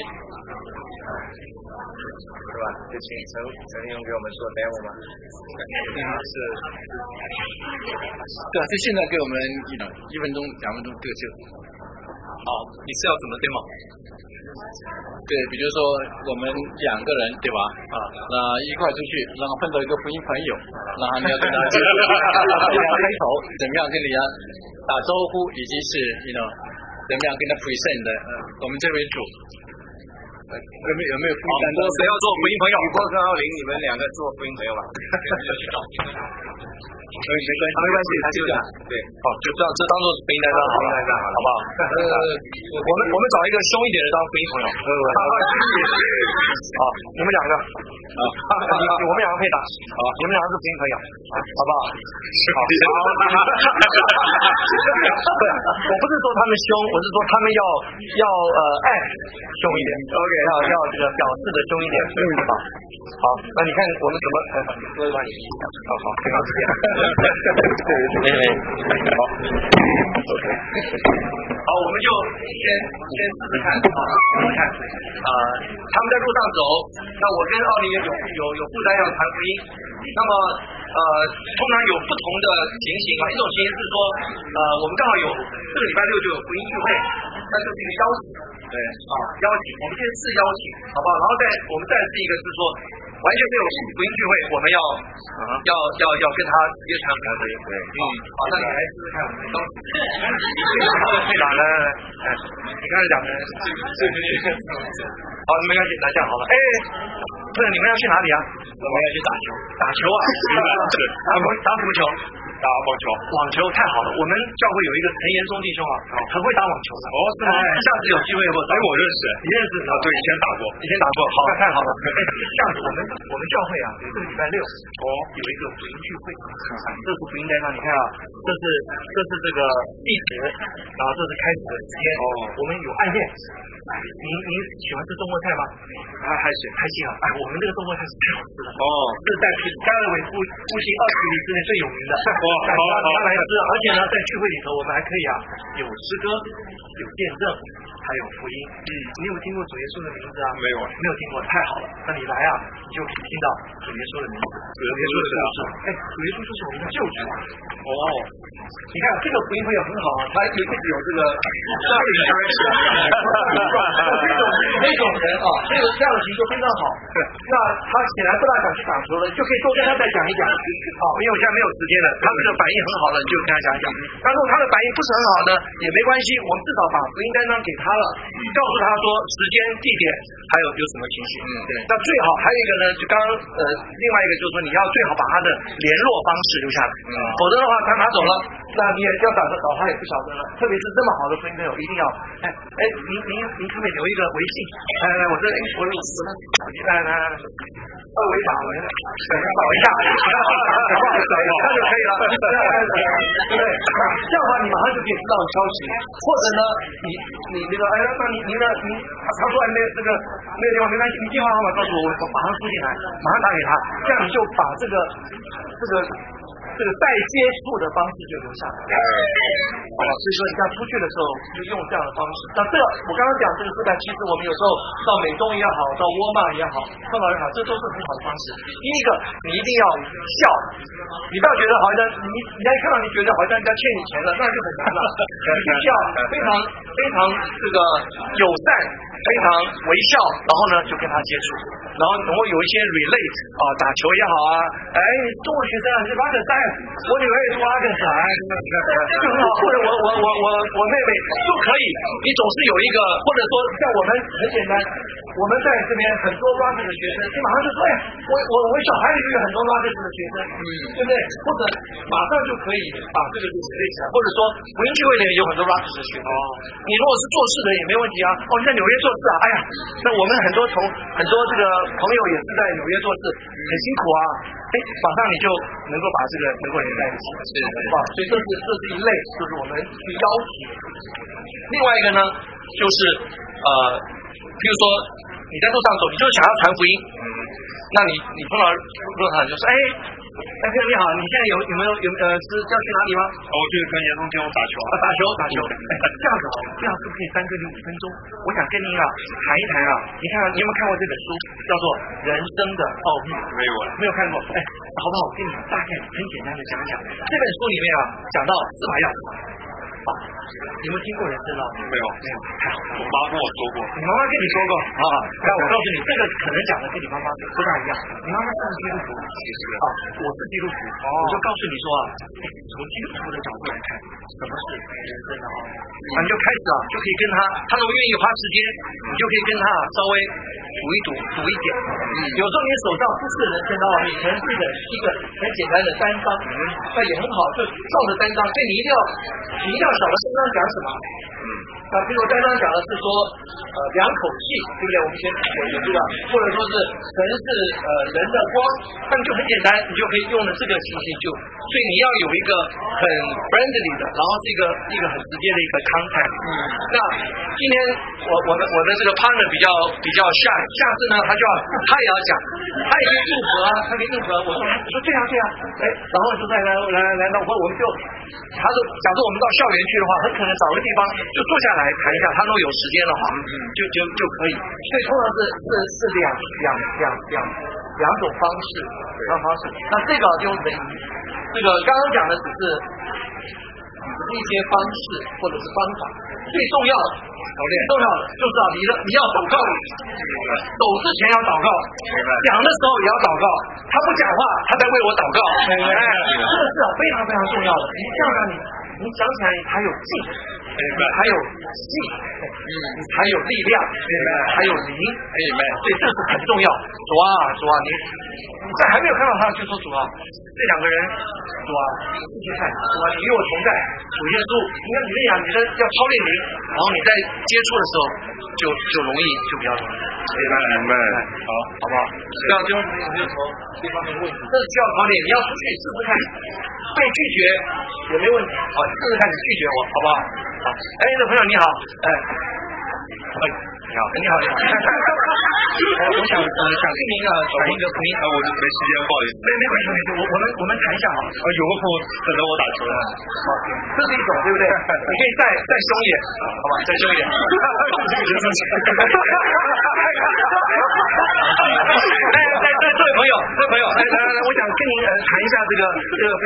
是吧？就请陈陈弟兄给我们做 demo 吗？ 是，对啊，就现在给我们一一分钟、两分钟这个就。 好，你是要怎么 demo？ 对，比如说我们两个人，对吧？啊，那一块出去，然后碰到一个福音朋友，然后你要跟他接触，怎么样开头，怎么样跟人家打招呼，以及是 you know 怎么样跟他 present 的，呃，我们这位主。 有没有有没有福音单单？ 谁要做福音朋友？ 宇波跟奥林，你们两个做福音朋友吧。 没没关系， 没关系，他就讲对， 好，就这样，这当做福音单单好了，好不好？呃，我们我们找一个凶一点的当福音朋友。好，你们两个。啊，我们两个配搭，好，你们两个是福音朋友，好不好？好，对，我不是说他们凶，我是说他们要要呃爱凶一点 ，OK， 要要这个表示的凶一点，嗯，好，好，那你看我们怎么呃，说一把你，好好，非常时间，没没，好 ，OK， 好，我们就先先试试看，啊，试试看，呃，他们在路上走，那我跟奥利也有有有负担要传福音，那么呃，通常有不同的情形啊，一种情形是说，呃，我们刚好有这个礼拜六就有福音聚会，那就是一个邀请，对，啊，邀请，我们先是邀请，好不好？然后再我们再是一个是说，完全没有福音聚会，我们要、uh huh. 要要要跟他直接传福音，对，嗯，好，那你来试试看，我们都去哪呢？哎，你看两个人，好，没关系，来这样好了，哎。不是你们要去哪里啊？我们要去打球，打球啊！打打打什么球？打网球。网球太好了，我们教会有一个陈延忠弟兄啊，很会打网球的。哦，是吗？下次有机会我哎，我认识，你认识啊？对，以前打过，以前打过，好，太好了。哎，这样子，我们我们教会啊，这个礼拜六哦有一个福音聚会，这是福音单张，你看啊，这是这是这个地址，然后这是开始的时间。哦，我们有暗宴。您您喜欢吃中国菜吗？还还行还行啊！哎，我们这个中国菜是太好吃了。哦，是在加勒韦夫夫妻二十里之内最有名的。哇，好好好，来吃。而且呢，在聚会里头，我们还可以啊，有诗歌，有见证，还有福音。嗯，你有没有听过主耶稣的名字啊？没有，没有听过，太好了。那你来啊，你就可以听到主耶稣的名字，主耶稣的故事。哎，主耶稣就是我们的救主啊。哦，你看这个福音朋友很好啊，他一直有这个家里的那种人啊，这个这样的情况非常好。那他显然不大想去打球了，就可以多跟他再讲一讲。好，因为我现在没有时间了，他这个反应很好了，你就跟他讲一讲。但如果他的反应不是很好呢，也没关系，我们至少把福音单张给他了，告诉他说时间、地点，还有有什么情绪。嗯，对。那最好还有一个呢，就刚刚呃，另外一个就是说，你要最好把他的联络方式留下来，嗯，否则的话他拿走了，那你也要找他找他也不晓得了。特别是这么好的福音朋友，一定要哎哎，您您您可不可以留一个微信？来来来，我这我我我来来来来，二维码我扫一下，好不好？扫一下就可以了。对，这样的话你马上就可以知道消息，或者呢，你你那个哎，那你您呢？您他说哎那这个那个地方没关系，你电话号码告诉我，我马上输进来，马上打给他，这样你就把这个这个。这个再接触的方式就留下来，哦，所以说你看出去的时候就用这样的方式。那这我刚刚讲这个示范，其实我们有时候到美东也好，到沃尔玛也好，碰到也好，这都是很好的方式。第一个，你一定要笑，你不要觉得好像你你一看到你觉得好像人家欠你钱了，那就很难了。你笑，非常非常这个友善，非常微笑，然后呢就跟他接触，然后能够有一些 relate 啊，打球也好啊，哎，中国学生啊，你挖个山。我女儿也是挖个伞，这就很好。或者我我我我我妹妹都可以。你总是有一个，或者说像我们很简单，我们在这边很多 rocket 的学生，你马上就说，哎，我我我小孩里就有很多 rocket 的学生，嗯，对不对？或者马上就可以把这个就累起来，或者说福音聚会里有很多 rocket 的学生。哦，你如果是做事的也没问题啊。哦，你在纽约做事啊？哎呀，那我们很多从很多这个朋友也是在纽约做事，很辛苦啊。哎，马上你就能够把这个能够连在一起，是好不好？所以这是这是一类，就是我们去邀请。另外一个呢，就是呃，比如说你在路上走，你就是想要传福音，嗯，那你你碰到路上就是哎。哎，朋友你好，你现在有有没有有呃是要去哪里吗？哦，我去跟严东兄打球啊，打球打球。哎，这样子好，这样可不可以三个零五分钟？我想跟您啊谈一谈啊。你看你有没有看过这本书，叫做《人生的奥秘》？没有，没有看过。哎，好不好？我跟你大概很简单的讲讲。这本书里面啊，讲到司马亚斯， 你们听过人生老师？ 没有， 没有，太好了。 我妈跟我说过。 你妈妈跟你说过啊？但我告诉你，这个可能讲的跟你妈妈不大一样。你妈妈是基督徒， 其实啊，我是基督徒，我就告诉你说啊，从基督徒的角度来看，什么是人生的奥秘？啊，你就开始啊，就可以跟他，他如果愿意花时间，你就可以跟他稍微读一读，读一点。有时候你手上不是人生的奥秘，可能是一个一个很简单的单章，那也很好，就照着单章，所以你一定要你一定要晓得单章讲什么。啊，比如单章讲的是说，呃，两口气，对不对？我们先也知道，或者说是神是呃人的光，那么就很简单，你就可以用了这个情形就，所以你要有一个很 friendly 的，然后是一个一个很直接的一个 contact。嗯，那今天我我的我的这个 partner 比较比较下下次呢，他就要他也要讲，他也可以应和啊，他可以应和。我说我说对啊对啊，哎，然后就再来来来来，那我我们就，他说假如我们到校园去的话，很可能找个地方就坐下来谈一下，他如果有时间的话，嗯，就就就可以。所以通常是是是两两两两两种方式，两种方式。那这个就是等于这个刚刚讲的只是只是一些方式或者是方法，最重要的最重要的就是啊，你的你要祷告，走之前要祷告，讲的时候也要祷告，他不讲话，他在为我祷告，哎，这个是啊非常非常重要的。你这样让你你讲起来还有劲，还有气，嗯，还有力量，还有灵，哎，所以这是很重要。主啊，主啊，你你在还没有看到他就说主啊，这两个人，主啊，继续看，主啊，你与我同在，主耶稣，你看你的呀，你的要操练灵，然后你在接触的时候就就容易就比较容易，明白明白，好，好不好？这样就有没有什么这方面的问题？这是需要操练，你要出去试试看，被拒绝也没问题，好，试试看你拒绝我，好不好？好，哎，这朋友你好，哎，哎，你好，你好，你好。我想呃想跟您啊谈一个福音啊， 我就没时间，不好意思。 没没关系没关系，我我们我们谈一下好。 啊，有个朋友等着我打球呢。 好，这是一种对不对？你可以再再凶一点，好吧？再凶一点。哎，在在这位朋友，这位朋友，来来来，我想跟您呃谈一下这个这个，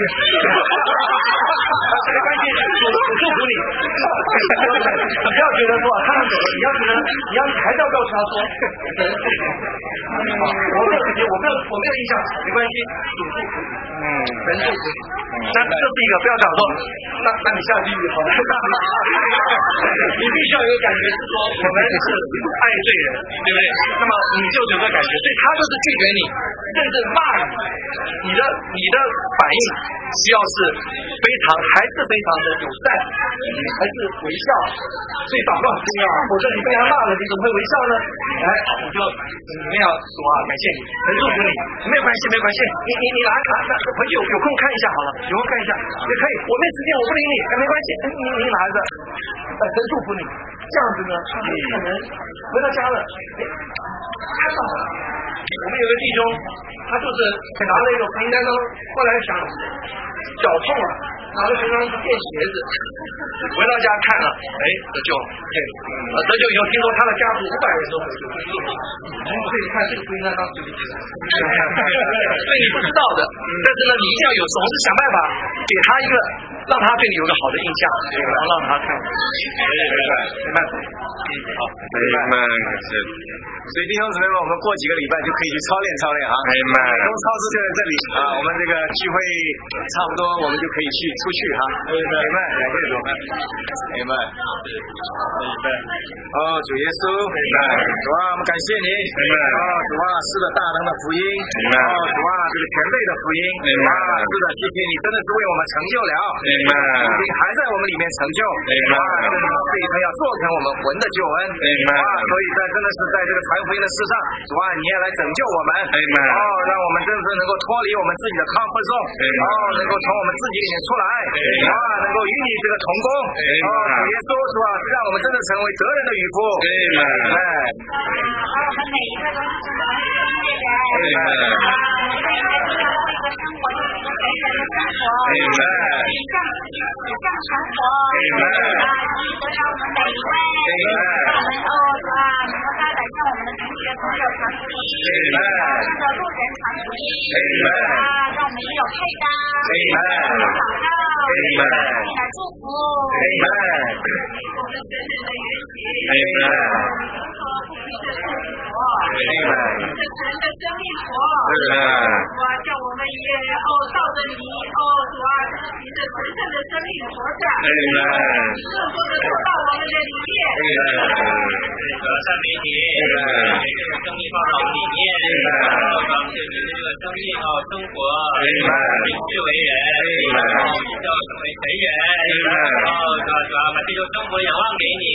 没关系，我我祝福你。不要觉得说他们走了，你要觉得你要还是要告诉他说，神祝福。我没有直接，我没有我没有印象，没关系，主祝福。嗯，神祝福。那这是一个，不要讲说，那那你下地狱好了。你必须要有感觉是说，我们是爱罪人，对不对？那么你就有个感觉，所以他就是拒绝你，甚至骂你，你的你的反应需要是非常还是非常的友善，还是微笑，所以祷告很重要啊。否则你被他骂了，你怎么会微笑呢？哎，我就你们要说啊，感谢你，很祝福你，没有关系，没有关系，你你你拿拿拿回去有有空看一下好了，有空看一下也可以，我没时间，我不理你，没关系，你你拿着，很祝福你，这样子呢，你可能回到家了，哎，看到了，我们有个弟兄，他就是拿了一个福音单张，后来想脚痛了，拿了平常去垫鞋子，回到家看了，哎，得救了，对，呃，得救以后听说他的家族五百人都得救，所以你看这个福音单张就是，所以你不知道的，但是呢，你一定要有总是想办法给他一个，让他对你有个好的印象，然后让他看，明白明白，好， 明白是。 所以弟兄姊妹们，我们过几个礼拜就可以去操练操练啊。 明白。 都操就在这里啊，我们这个聚会差不多，我们就可以去出去哈。明白，感谢主。明白。明白。哦，主耶稣，明白。主啊，我们感谢你。 明白。 哦，主啊，是的大能的福音。 明白。 哦，主啊，这个前辈的福音。 明白。 是的，谢谢你，真的是为我们成就了。 明白。 你还在我们里面成就。 明白。 所以他要做成我们魂的救恩。 明白。 所以在真的是在这个传福音的事上，主啊，你也来拯救我们。 明白。 哦，让我们真的是能够脱离我们自己的康复中，哦，能够从我们自己里面出来，啊，能够与你这个同工，哦，主耶稣是吧？让我们真的成为得人的渔夫。 明白。 好，我们每一个都是真的是专业的， 明白。 每一个都是过一个生活，就是一个神圣的生活， 明白。 以上以上生活， 明白。 啊，你得到我们每一位， 明白。 我们哦，是吧？能够发展向我们的同学朋友传福音， 明白。 让的路人传福音， 明白。 啊，让我们也有配搭， 明白。 有祷告， 明你来祝福我们神人的缘起，和不皮的圣佛，这神的生命佛，主啊，叫我们也哦照着你哦主啊，就是凭着神圣的生命活着，更多的做到我们的理念， 这个赞美你，这个生命放到我们里面，彰显你这个生命啊生活，以事为人，要成为神人，然后主啊主啊把这个生活仰望给你。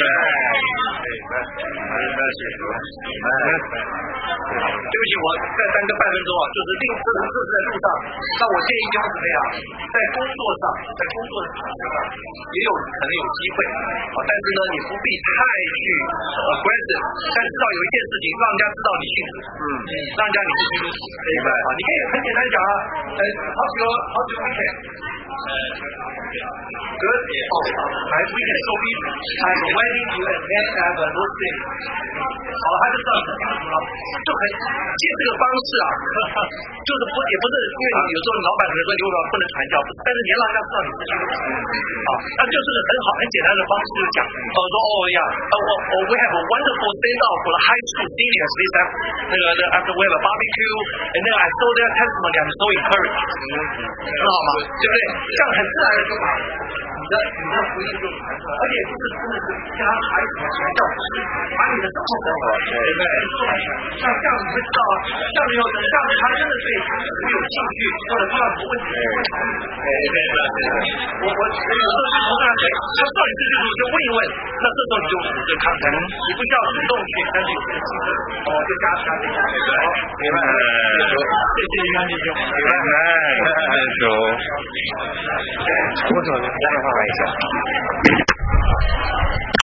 对不起，我再耽搁半分钟啊，就是另这这是在路上。那我建议弟兄姊妹啊，在工作上，在工作场合上也有可能有机会啊，但是呢，你不必太去 aggressive， 但知道有一件事情，让人家知道你信主，嗯，让人家你是基督徒，明白啊？你可以很简单讲啊，呃，好几个好几个 weekend。Good. Oh, my weekend so busy. I have a wedding to attend. I have a those things. 好了，他就知道你是基督徒了，就很借这个方式啊，就是不也不是因为有时候老板可能说你为什么不能传教，但是你让人家知道你是基督徒啊，那就是很好很简单的方式就讲，哦说哦呀，哦哦 we have a wonderful send off for the high school seniors. This after 那个 after we have a barbecue, and then I saw their testimony. I'm so encouraged. 很好吗？对不对？这样很自然的就把你的你的福音就传出来，而且就是真的是将孩子们传教，把你的生活生活对不对？像这样你会知道啊，这样以后这样他真的对没有兴趣或者碰到什么问题，哎对对我我有时候去同样谁，就到你这句就问一问，那这时候你就就看看，你不需要主动去，但是有这个机会，哦就加强这个，好，明白？谢谢杨弟兄，明白？ 哎，手。我怎么打电话来一下？